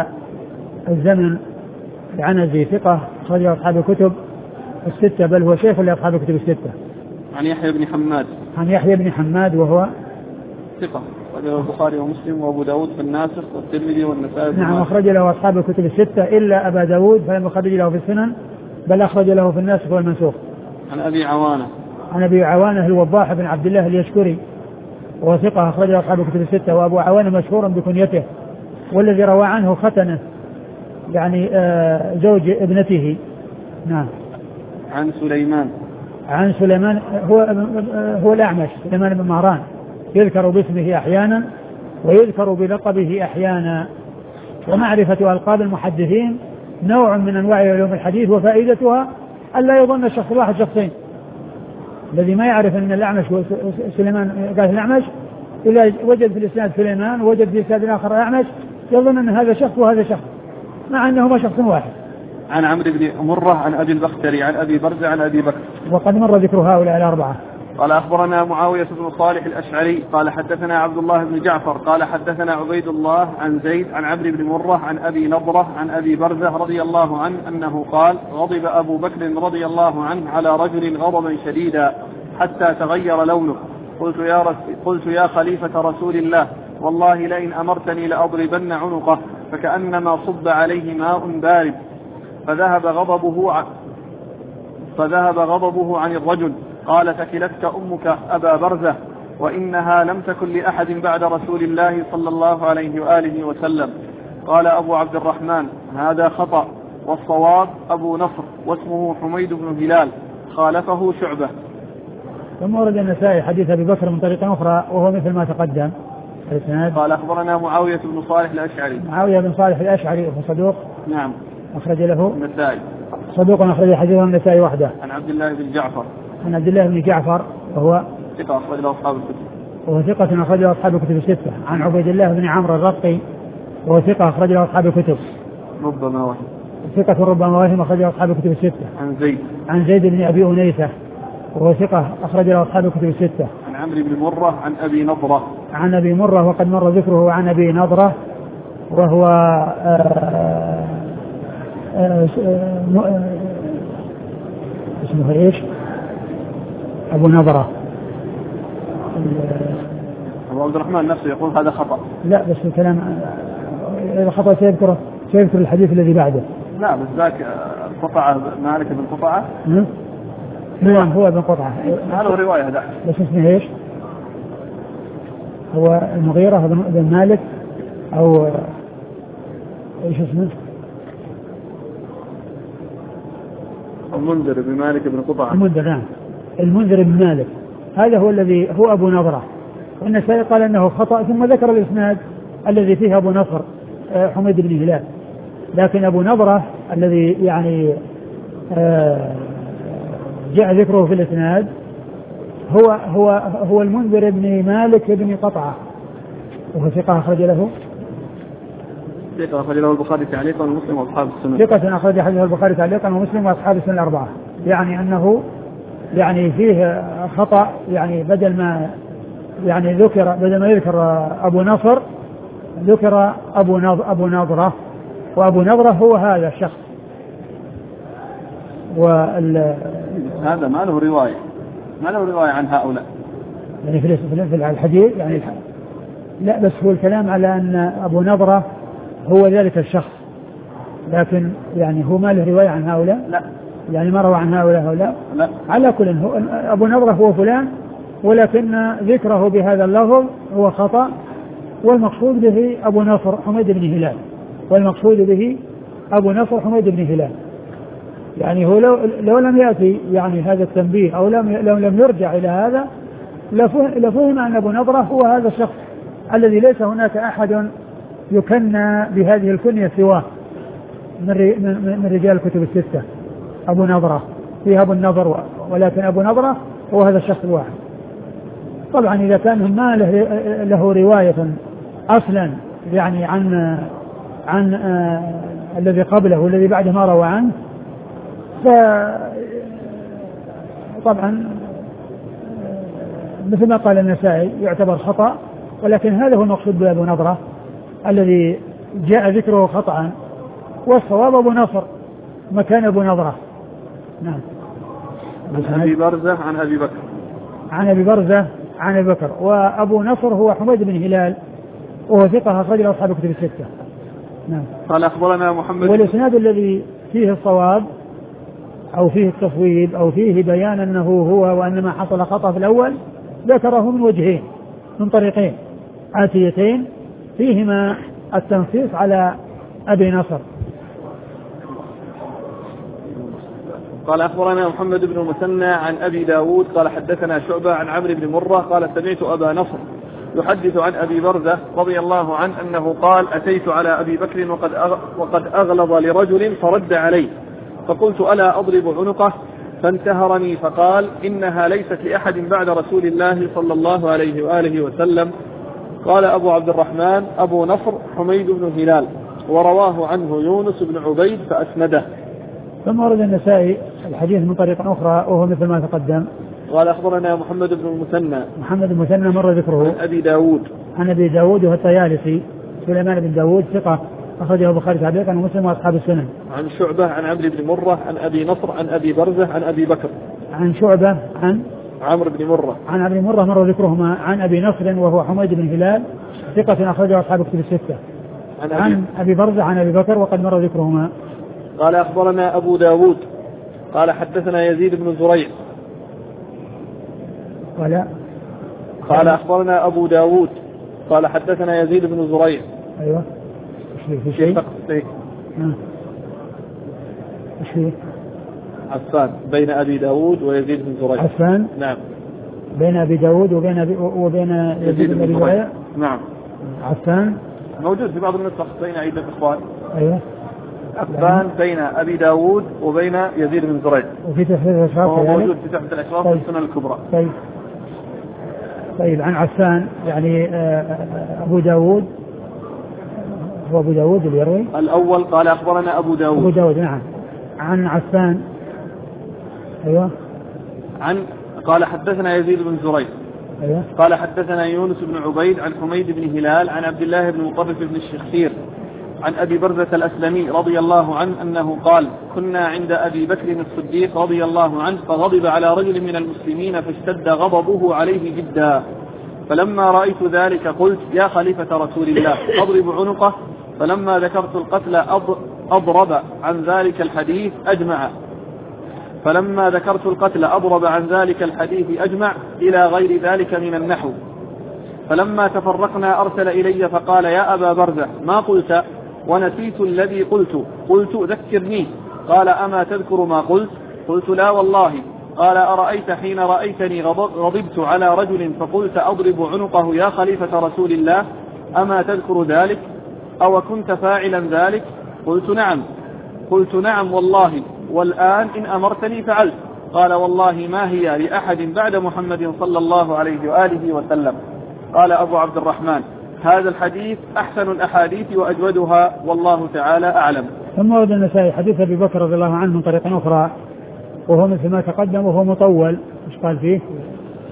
Speaker 2: الزمن العنزي ثقة أخرج أصحاب الكتب الستة بل هو شيخ لأصحاب الكتب الستة.
Speaker 1: عن يحيى بن حماد.
Speaker 2: عن يحيى بن حماد وهو
Speaker 1: ثقة أخرج له البخاري ومسلم وأبو داود في الناسخ والترمذي والنسائي.
Speaker 2: نعم أخرج له أصحاب الكتب الستة إلا أبا داود فلم يخرج له في السنن بل أخرج له في الناسخ والمنسوخ.
Speaker 1: عن أبي عوانة.
Speaker 2: عن أبي عوانة الوضاح بن عبد الله اليشكري وهو ثقة أخرج له أصحاب الكتب الستة. وأبو عوانة مشهور بكنيته والذي روى عنه ختنه يعني آه زوج ابنته. نعم.
Speaker 1: عن سليمان.
Speaker 2: عن سليمان هو هو الأعمش سليمان بن مهران يذكر باسمه أحيانا ويذكر بلقبه أحيانا. ومعرفة ألقاب المحدثين نوع من أنواع علوم الحديث وفائدتها ألا يظن الشخص الواحد شخصين. الذي ما يعرف أن الأعمش سليمان قال الأعمش إذا وجد في الإسناد سليمان ووجد في الإسناد الآخر أعمش يظن أن هذا شخص وهذا شخص مع أنهما شخص واحد.
Speaker 1: عن عمرو بن مرة عن أبي البختري عن أبي برزة عن أبي بكر.
Speaker 2: وقد مر ذكر هؤلاء الأربعة.
Speaker 1: قال أخبرنا معاوية بن صالح الأشعري قال حدثنا عبد الله بن جعفر قال حدثنا عبيد الله عن زيد عن عمرو بن مرة عن أبي نضرة عن أبي برزة رضي الله عنه أنه قال غضب أبو بكر رضي الله عنه على رجل غضبا شديدا حتى تغير لونه. قلت يا, رس... قلت يا خليفة رسول الله والله لئن أمرتني لأضربن عنقه فكأنما صب عليه ماء بارد. فذهب غضبه ع... فذهب غضبه عن الرجل. قال ثكلتك أمك أبا برزة وإنها لم تكن لأحد بعد رسول الله صلى الله عليه وآله وسلم. قال أبو عبد الرحمن هذا خطأ والصواب أبو نصر واسمه حميد بن هلال خالفه شعبة.
Speaker 2: ثم ورد النسائي حديث أبي بكر من طريق أخرى وهو مثل ما تقدم.
Speaker 1: قال أخبرنا معاوية بن صالح الأشعري.
Speaker 2: معاوية بن صالح الأشعري وهو صدوق.
Speaker 1: نعم.
Speaker 2: أخرج له
Speaker 1: النسائي.
Speaker 2: صدوق أخرج حديثه النسائي وحده.
Speaker 1: عن عبد الله بن جعفر.
Speaker 2: عن عبد الله بن جعفر وهو
Speaker 1: ثقة أخرج له أصحاب الكتب.
Speaker 2: وهو ثقة أخرج له أصحاب الكتب الستة. عن عبيد الله بن عمرو الرقي وهو ثقة أخرج له أصحاب الكتب.
Speaker 1: ربما وهم.
Speaker 2: ثقة ربما وهم أخرج له أصحاب الكتب الستة.
Speaker 1: عن زيد.
Speaker 2: عن زيد بن أبي أنيسة وهو ثقة أخرج له أصحاب الكتب الستة.
Speaker 1: عن عمرو بن مرة عن أبي نضرة.
Speaker 2: عن أبي مرة وقد مر ذكره عن أبي نضرة وهو آآ آآ آآ اسمه إيش؟ أبو نضرة.
Speaker 1: أبو عبد الرحمن نفسه يقول هذا خطأ.
Speaker 2: لا بس الكلام إذا خطأ سيذكره سيذكر الحديث الذي بعده.
Speaker 1: لا بس ذاك قطعة مالك بن قطعة.
Speaker 2: نعم هو ابن قطعة.
Speaker 1: هذا هو رواية هذا.
Speaker 2: بس اسمه إيش؟ هو المغيرة بن مالك أو إيش اسمه؟
Speaker 1: المنذر بن مالك بن قطعة.
Speaker 2: المنذر نعم. المنذر بن مالك هذا هو الذي هو أبو نضرة. والنسائي قال أنه خطأ ثم ذكر الإسناد الذي فيه أبو نصر حميد بن هلال. لكن أبو نضرة الذي يعني جاء ذكره في الإسناد هو هو هو المنذر بن مالك بن قطعة وهو ثقة أخرج له
Speaker 1: ثقة أخرج له البخاري تعليقا ومسلم وأصحاب السنن.
Speaker 2: ثقة أخرج حديث البخاري تعليقا ومسلم وأصحاب السنن الأربعة. يعني أنه يعني فيه خطأ يعني بدل ما يعني ذكر بدل ما يذكر أبو نصر ذكر أبو أبو نضرة، وأبو نضرة هو هذا الشخص. وال
Speaker 1: هذا ما له رواية ما له رواية عن هؤلاء
Speaker 2: يعني في في الحديث يعني لا، بس هو الكلام على أن أبو نضرة هو ذلك الشخص، لكن يعني هو ما له رواية عن هؤلاء،
Speaker 1: لا
Speaker 2: يعني ما روى عن هؤلاء هؤلاء
Speaker 1: لا.
Speaker 2: على كل هو أبو نضرة هو فلان، ولكن ذكره بهذا اللفظ هو خطأ، والمقصود به أبو نصر حميد بن هلال، والمقصود به أبو نصر حميد بن هلال. يعني هو لو, لو لم يأتي يعني هذا التنبيه أو لم لو لم يرجع إلى هذا لفهم أن أبو نضرة هو هذا الشخص الذي ليس هناك أحد يكنى بهذه الكنية سواه من من رجال الكتب الستة. أبو نضرة فيها أبو النضر، ولكن أبو نضرة هو هذا الشخص الواحد. طبعا إذا كان ما له, له رواية أصلا يعني عن عن آه الذي قبله والذي بعده ما روى عنه، فطبعا مثل ما قال النسائي يعتبر خطأ، ولكن هذا هو المقصود بأبو نضرة الذي جاء ذكره خطأ، والصواب أبو نصر مكان أبو نضرة. نعم.
Speaker 1: عن أبي برزة عن أبي بكر
Speaker 2: عن أبي برزة عن أبي بكر، وأبو نصر هو حميد بن هلال وهو ثقة أخرج له أصحاب الكتب الستة. نعم.
Speaker 1: قال أخبرنا محمد،
Speaker 2: والإسناد الذي فيه الصواب أو فيه التصويب أو فيه بيان أنه هو وأنما حصل خطأ في الأول ذكره من وجهين من طريقين آتيتين فيهما التنصيص على أبي نصر.
Speaker 1: قال أخبرنا محمد بن المثنى عن أبي داود قال حدثنا شعبة عن عمرو بن مرة قال سمعت أبا نصر يحدث عن أبي برزة رضي الله عنه أنه قال أتيت على أبي بكر وقد وقد أغلظ لرجل فرد عليه، فقلت ألا أضرب عنقه؟ فانتهرني فقال إنها ليست لأحد بعد رسول الله صلى الله عليه وآله وسلم. قال أبو عبد الرحمن أبو نصر حميد بن هلال، ورواه عنه يونس بن عبيد فأسنده.
Speaker 2: ثم ورد النسائي الحديث من طريق أخرى وهو مثل ما تقدم.
Speaker 1: قال أخبرنا محمد بن المثنى
Speaker 2: محمد بن المثنى مر ذكره
Speaker 1: عن أبي داود
Speaker 2: عن أبي داود وهو الطيالسي سليمان بن داود ثقة أخرجه البخاري تعليقا ومسلم وأصحاب السنن.
Speaker 1: عن شعبة عن عمرو بن مرة عن أبي نصر عن أبي برزة عن أبي بكر.
Speaker 2: عن شعبة عن
Speaker 1: عمرو بن مرة
Speaker 2: عن عمرو بن مرة مر ذكرهما. عن أبي نصر وهو حميد بن هلال ثقة أخرجه أصحاب الكتب الستة. عن أبي, عن أبي برزة عن أبي بكر وقد مر ذكرهما.
Speaker 1: قال أخبرنا أبو داود قال حدثنا يزيد بن زريع
Speaker 2: قال
Speaker 1: قال أخبرنا أبو داود قال حدثنا يزيد بن زريع.
Speaker 2: أيوة في شيء ايش فيه؟
Speaker 1: عفان بين أبي داود ويزيد بن زريع.
Speaker 2: عفان
Speaker 1: نعم
Speaker 2: بين أبي داود وبين أبي وبين يزيد بن زريع.
Speaker 1: نعم
Speaker 2: عفان
Speaker 1: موجود في بعض النسخ بين عيد الإخوان.
Speaker 2: أيوة
Speaker 1: عفان بين أبي داود وبين يزيد بن زريع،
Speaker 2: وفي تحفيظ الأشراف
Speaker 1: موجود في تحفيظ الأشراف
Speaker 2: طيب.
Speaker 1: السنن الكبرى.
Speaker 2: طيب طيب عن عفان يعني أبو داود هو أبو داود اللي يروي
Speaker 1: الأول. قال أخبرنا أبو داود
Speaker 2: أبو داود نعم. عن عفان أيوة
Speaker 1: عن قال حدثنا يزيد بن زريع.
Speaker 2: أيوة
Speaker 1: قال حدثنا يونس بن عبيد عن حميد بن هلال عن عبد الله بن مطرف بن الشخير عن أبي برزة الأسلمي رضي الله عنه أنه قال كنا عند أبي بكر الصديق رضي الله عنه فغضب على رجل من المسلمين فاشتد غضبه عليه جدا، فلما رأيت ذلك قلت يا خليفة رسول الله أضرب عنقه؟ فلما ذكرت القتل أضرب عن ذلك الحديث أجمع فلما ذكرت القتل أضرب عن ذلك الحديث أجمع إلى غير ذلك من النحو. فلما تفرقنا أرسل إلي فقال يا أبا برزة ما قلت؟ ونسيت الذي قلت. قلت ذكرني. قال أما تذكر ما قلت؟ قلت لا والله. قال أرأيت حين رأيتني غضبت على رجل فقلت أضرب عنقه يا خليفة رسول الله أما تذكر ذلك؟ أو كنت فاعلا ذلك؟ قلت نعم. قلت نعم والله، والآن إن أمرتني فعلت. قال والله ما هي لأحد بعد محمد صلى الله عليه وآله وسلم. قال أبو عبد الرحمن هذا الحديث أحسن الأحاديث وأجودها والله تعالى أعلم.
Speaker 2: ثم ورد النسائي حديث أبي بكر رضي الله عنه من طريق أخرى وهو مثل ما تقدم وهو مطول. إيش قال فيه؟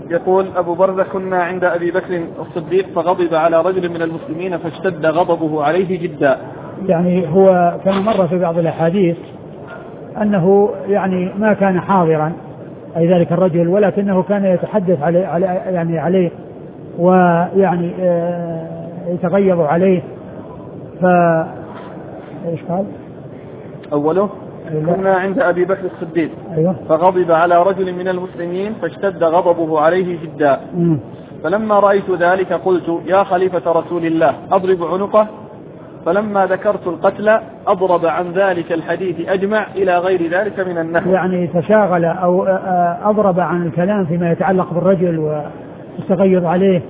Speaker 1: يقول أبو برزة: كنا عند أبي بكر الصديق فغضب على رجل من المسلمين فاشتد غضبه عليه جدا.
Speaker 2: يعني هو كان مر في بعض الأحاديث أنه يعني ما كان حاضرا أي ذلك الرجل، ولكنه كان يتحدث عليه يعني عليه ويعني يتغيظ عليه. ف ايش قال؟
Speaker 1: أوله: كنا عند أبي بكر الصديق
Speaker 2: أيوة.
Speaker 1: فغضب على رجل من المسلمين فاشتد غضبه عليه جدا. م. فلما رأيت ذلك قلت: يا خليفة رسول الله أضرب عنقه؟ فلما ذكرت القتل أضرب عن ذلك الحديث أجمع إلى غير ذلك من النحو.
Speaker 2: يعني تشاغل أو أضرب عن الكلام فيما يتعلق بالرجل واستغيظ عليه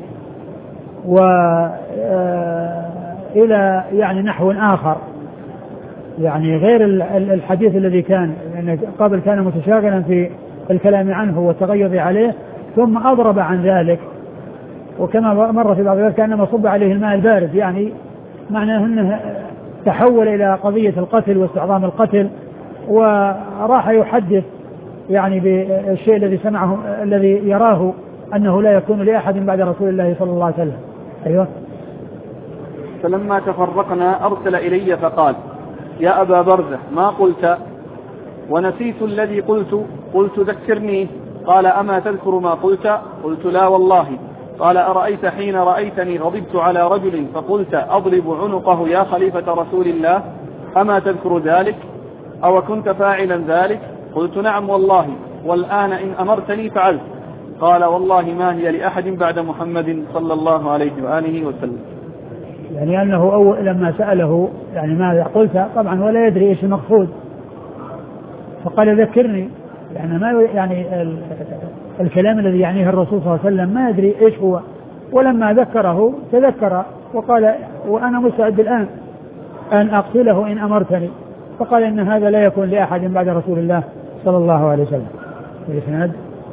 Speaker 2: وإلى يعني نحو آخر، يعني غير الحديث الذي كان يعني قبل كان متشاغلا في الكلام عنه والتغيظ عليه، ثم أضرب عن ذلك. وكما مر في بعض الوقت كأنما صب عليه الماء البارد، يعني معناه أنه تحول إلى قضية القتل واستعظام القتل، وراح يحدث يعني بالشيء الذي سمعه الذي يراه أنه لا يكون لأحد بعد رسول الله صلى الله عليه وسلم. أيوة.
Speaker 1: فلما تفرقنا أرسل إلي فقال: يا أبا برزة ما قلت؟ ونسيت الذي قلت. قلت: ذكرني. قال: أما تذكر ما قلت؟ قلت: لا والله. قال: أرأيت حين رأيتني غضبت على رجل فقلت أضرب عنقه يا خليفة رسول الله، أما تذكر ذلك؟ أو كنت فاعلا ذلك؟ قلت: نعم والله، والآن إن أمرتني فعلت. قال: والله ما هي لأحد بعد محمد صلى الله عليه وآله وسلم.
Speaker 2: يعني أنه أول لما سأله يعني ماذا قلت، طبعا ولا يدري إيش المقصود، فقال: ذكرني. يعني ما يعني الكلام الذي يعنيه الرسول صلى الله عليه وسلم ما يدري إيش هو، ولما ذكره تذكر وقال: وأنا مستعد الآن أن أقتله إن أمرتني. فقال: إن هذا لا يكون لأحد بعد رسول الله صلى الله عليه وسلم. الإسناد.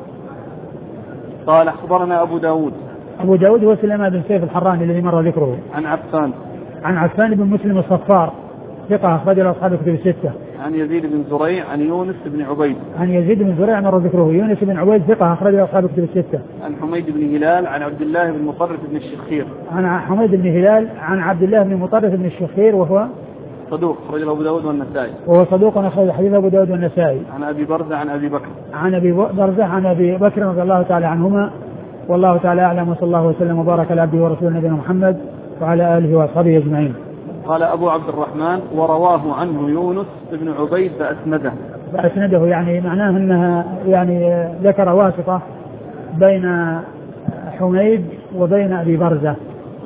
Speaker 1: قال: أخبرنا أبو داود.
Speaker 2: أبو داود هو سليمان بن سيف الحراني الذي مر ذكره.
Speaker 1: عن عفان.
Speaker 2: عن عفان بن مسلم الصفار ثقة أخرج له أصحاب الكتب الستة.
Speaker 1: عن يزيد بن زريع عن يونس بن عبيد.
Speaker 2: عن يزيد بن زريع مر ذكره. يونس بن عبيد ثقة أخرج له أصحاب الكتب الستة.
Speaker 1: عن حميد بن هلال عن عبد الله بن مطرف بن الشخير.
Speaker 2: عن حميد بن هلال عن عبد الله بن مطرف بن الشخير وهو
Speaker 1: صدوق أخرج له أبو داود والنسائي.
Speaker 2: وهو صدوق أخرج حديث أبو داود والنسائي.
Speaker 1: عن أبي برزة عن أبي بكر.
Speaker 2: عن أبي برزة عن أبي بكر رضي الله تعالى عنهما. والله تعالى أعلم، وصلى الله وسلم وبارك على عبده ورسوله نبينا محمد وعلى آله وأصحابه أجمعين.
Speaker 1: قال أبو عبد الرحمن: ورواه عنه يونس بن عبيد فأسنده.
Speaker 2: فأسنده يعني معناه أنها يعني ذكر واسطة بين حميد وبين أبي برزة.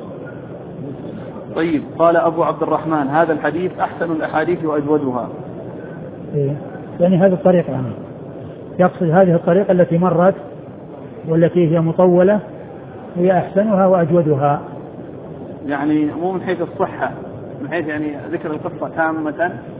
Speaker 1: طيب. قال أبو عبد الرحمن: هذا الحديث أحسن الأحاديث وأجودها.
Speaker 2: إيه؟ يعني هذه الطريقة يعني يقصد هذه الطريقة التي مرت والتي هي مطولة هي أحسنها وأجودها،
Speaker 1: يعني مو من حيث الصحة، من حيث يعني ذكر القصة تامة،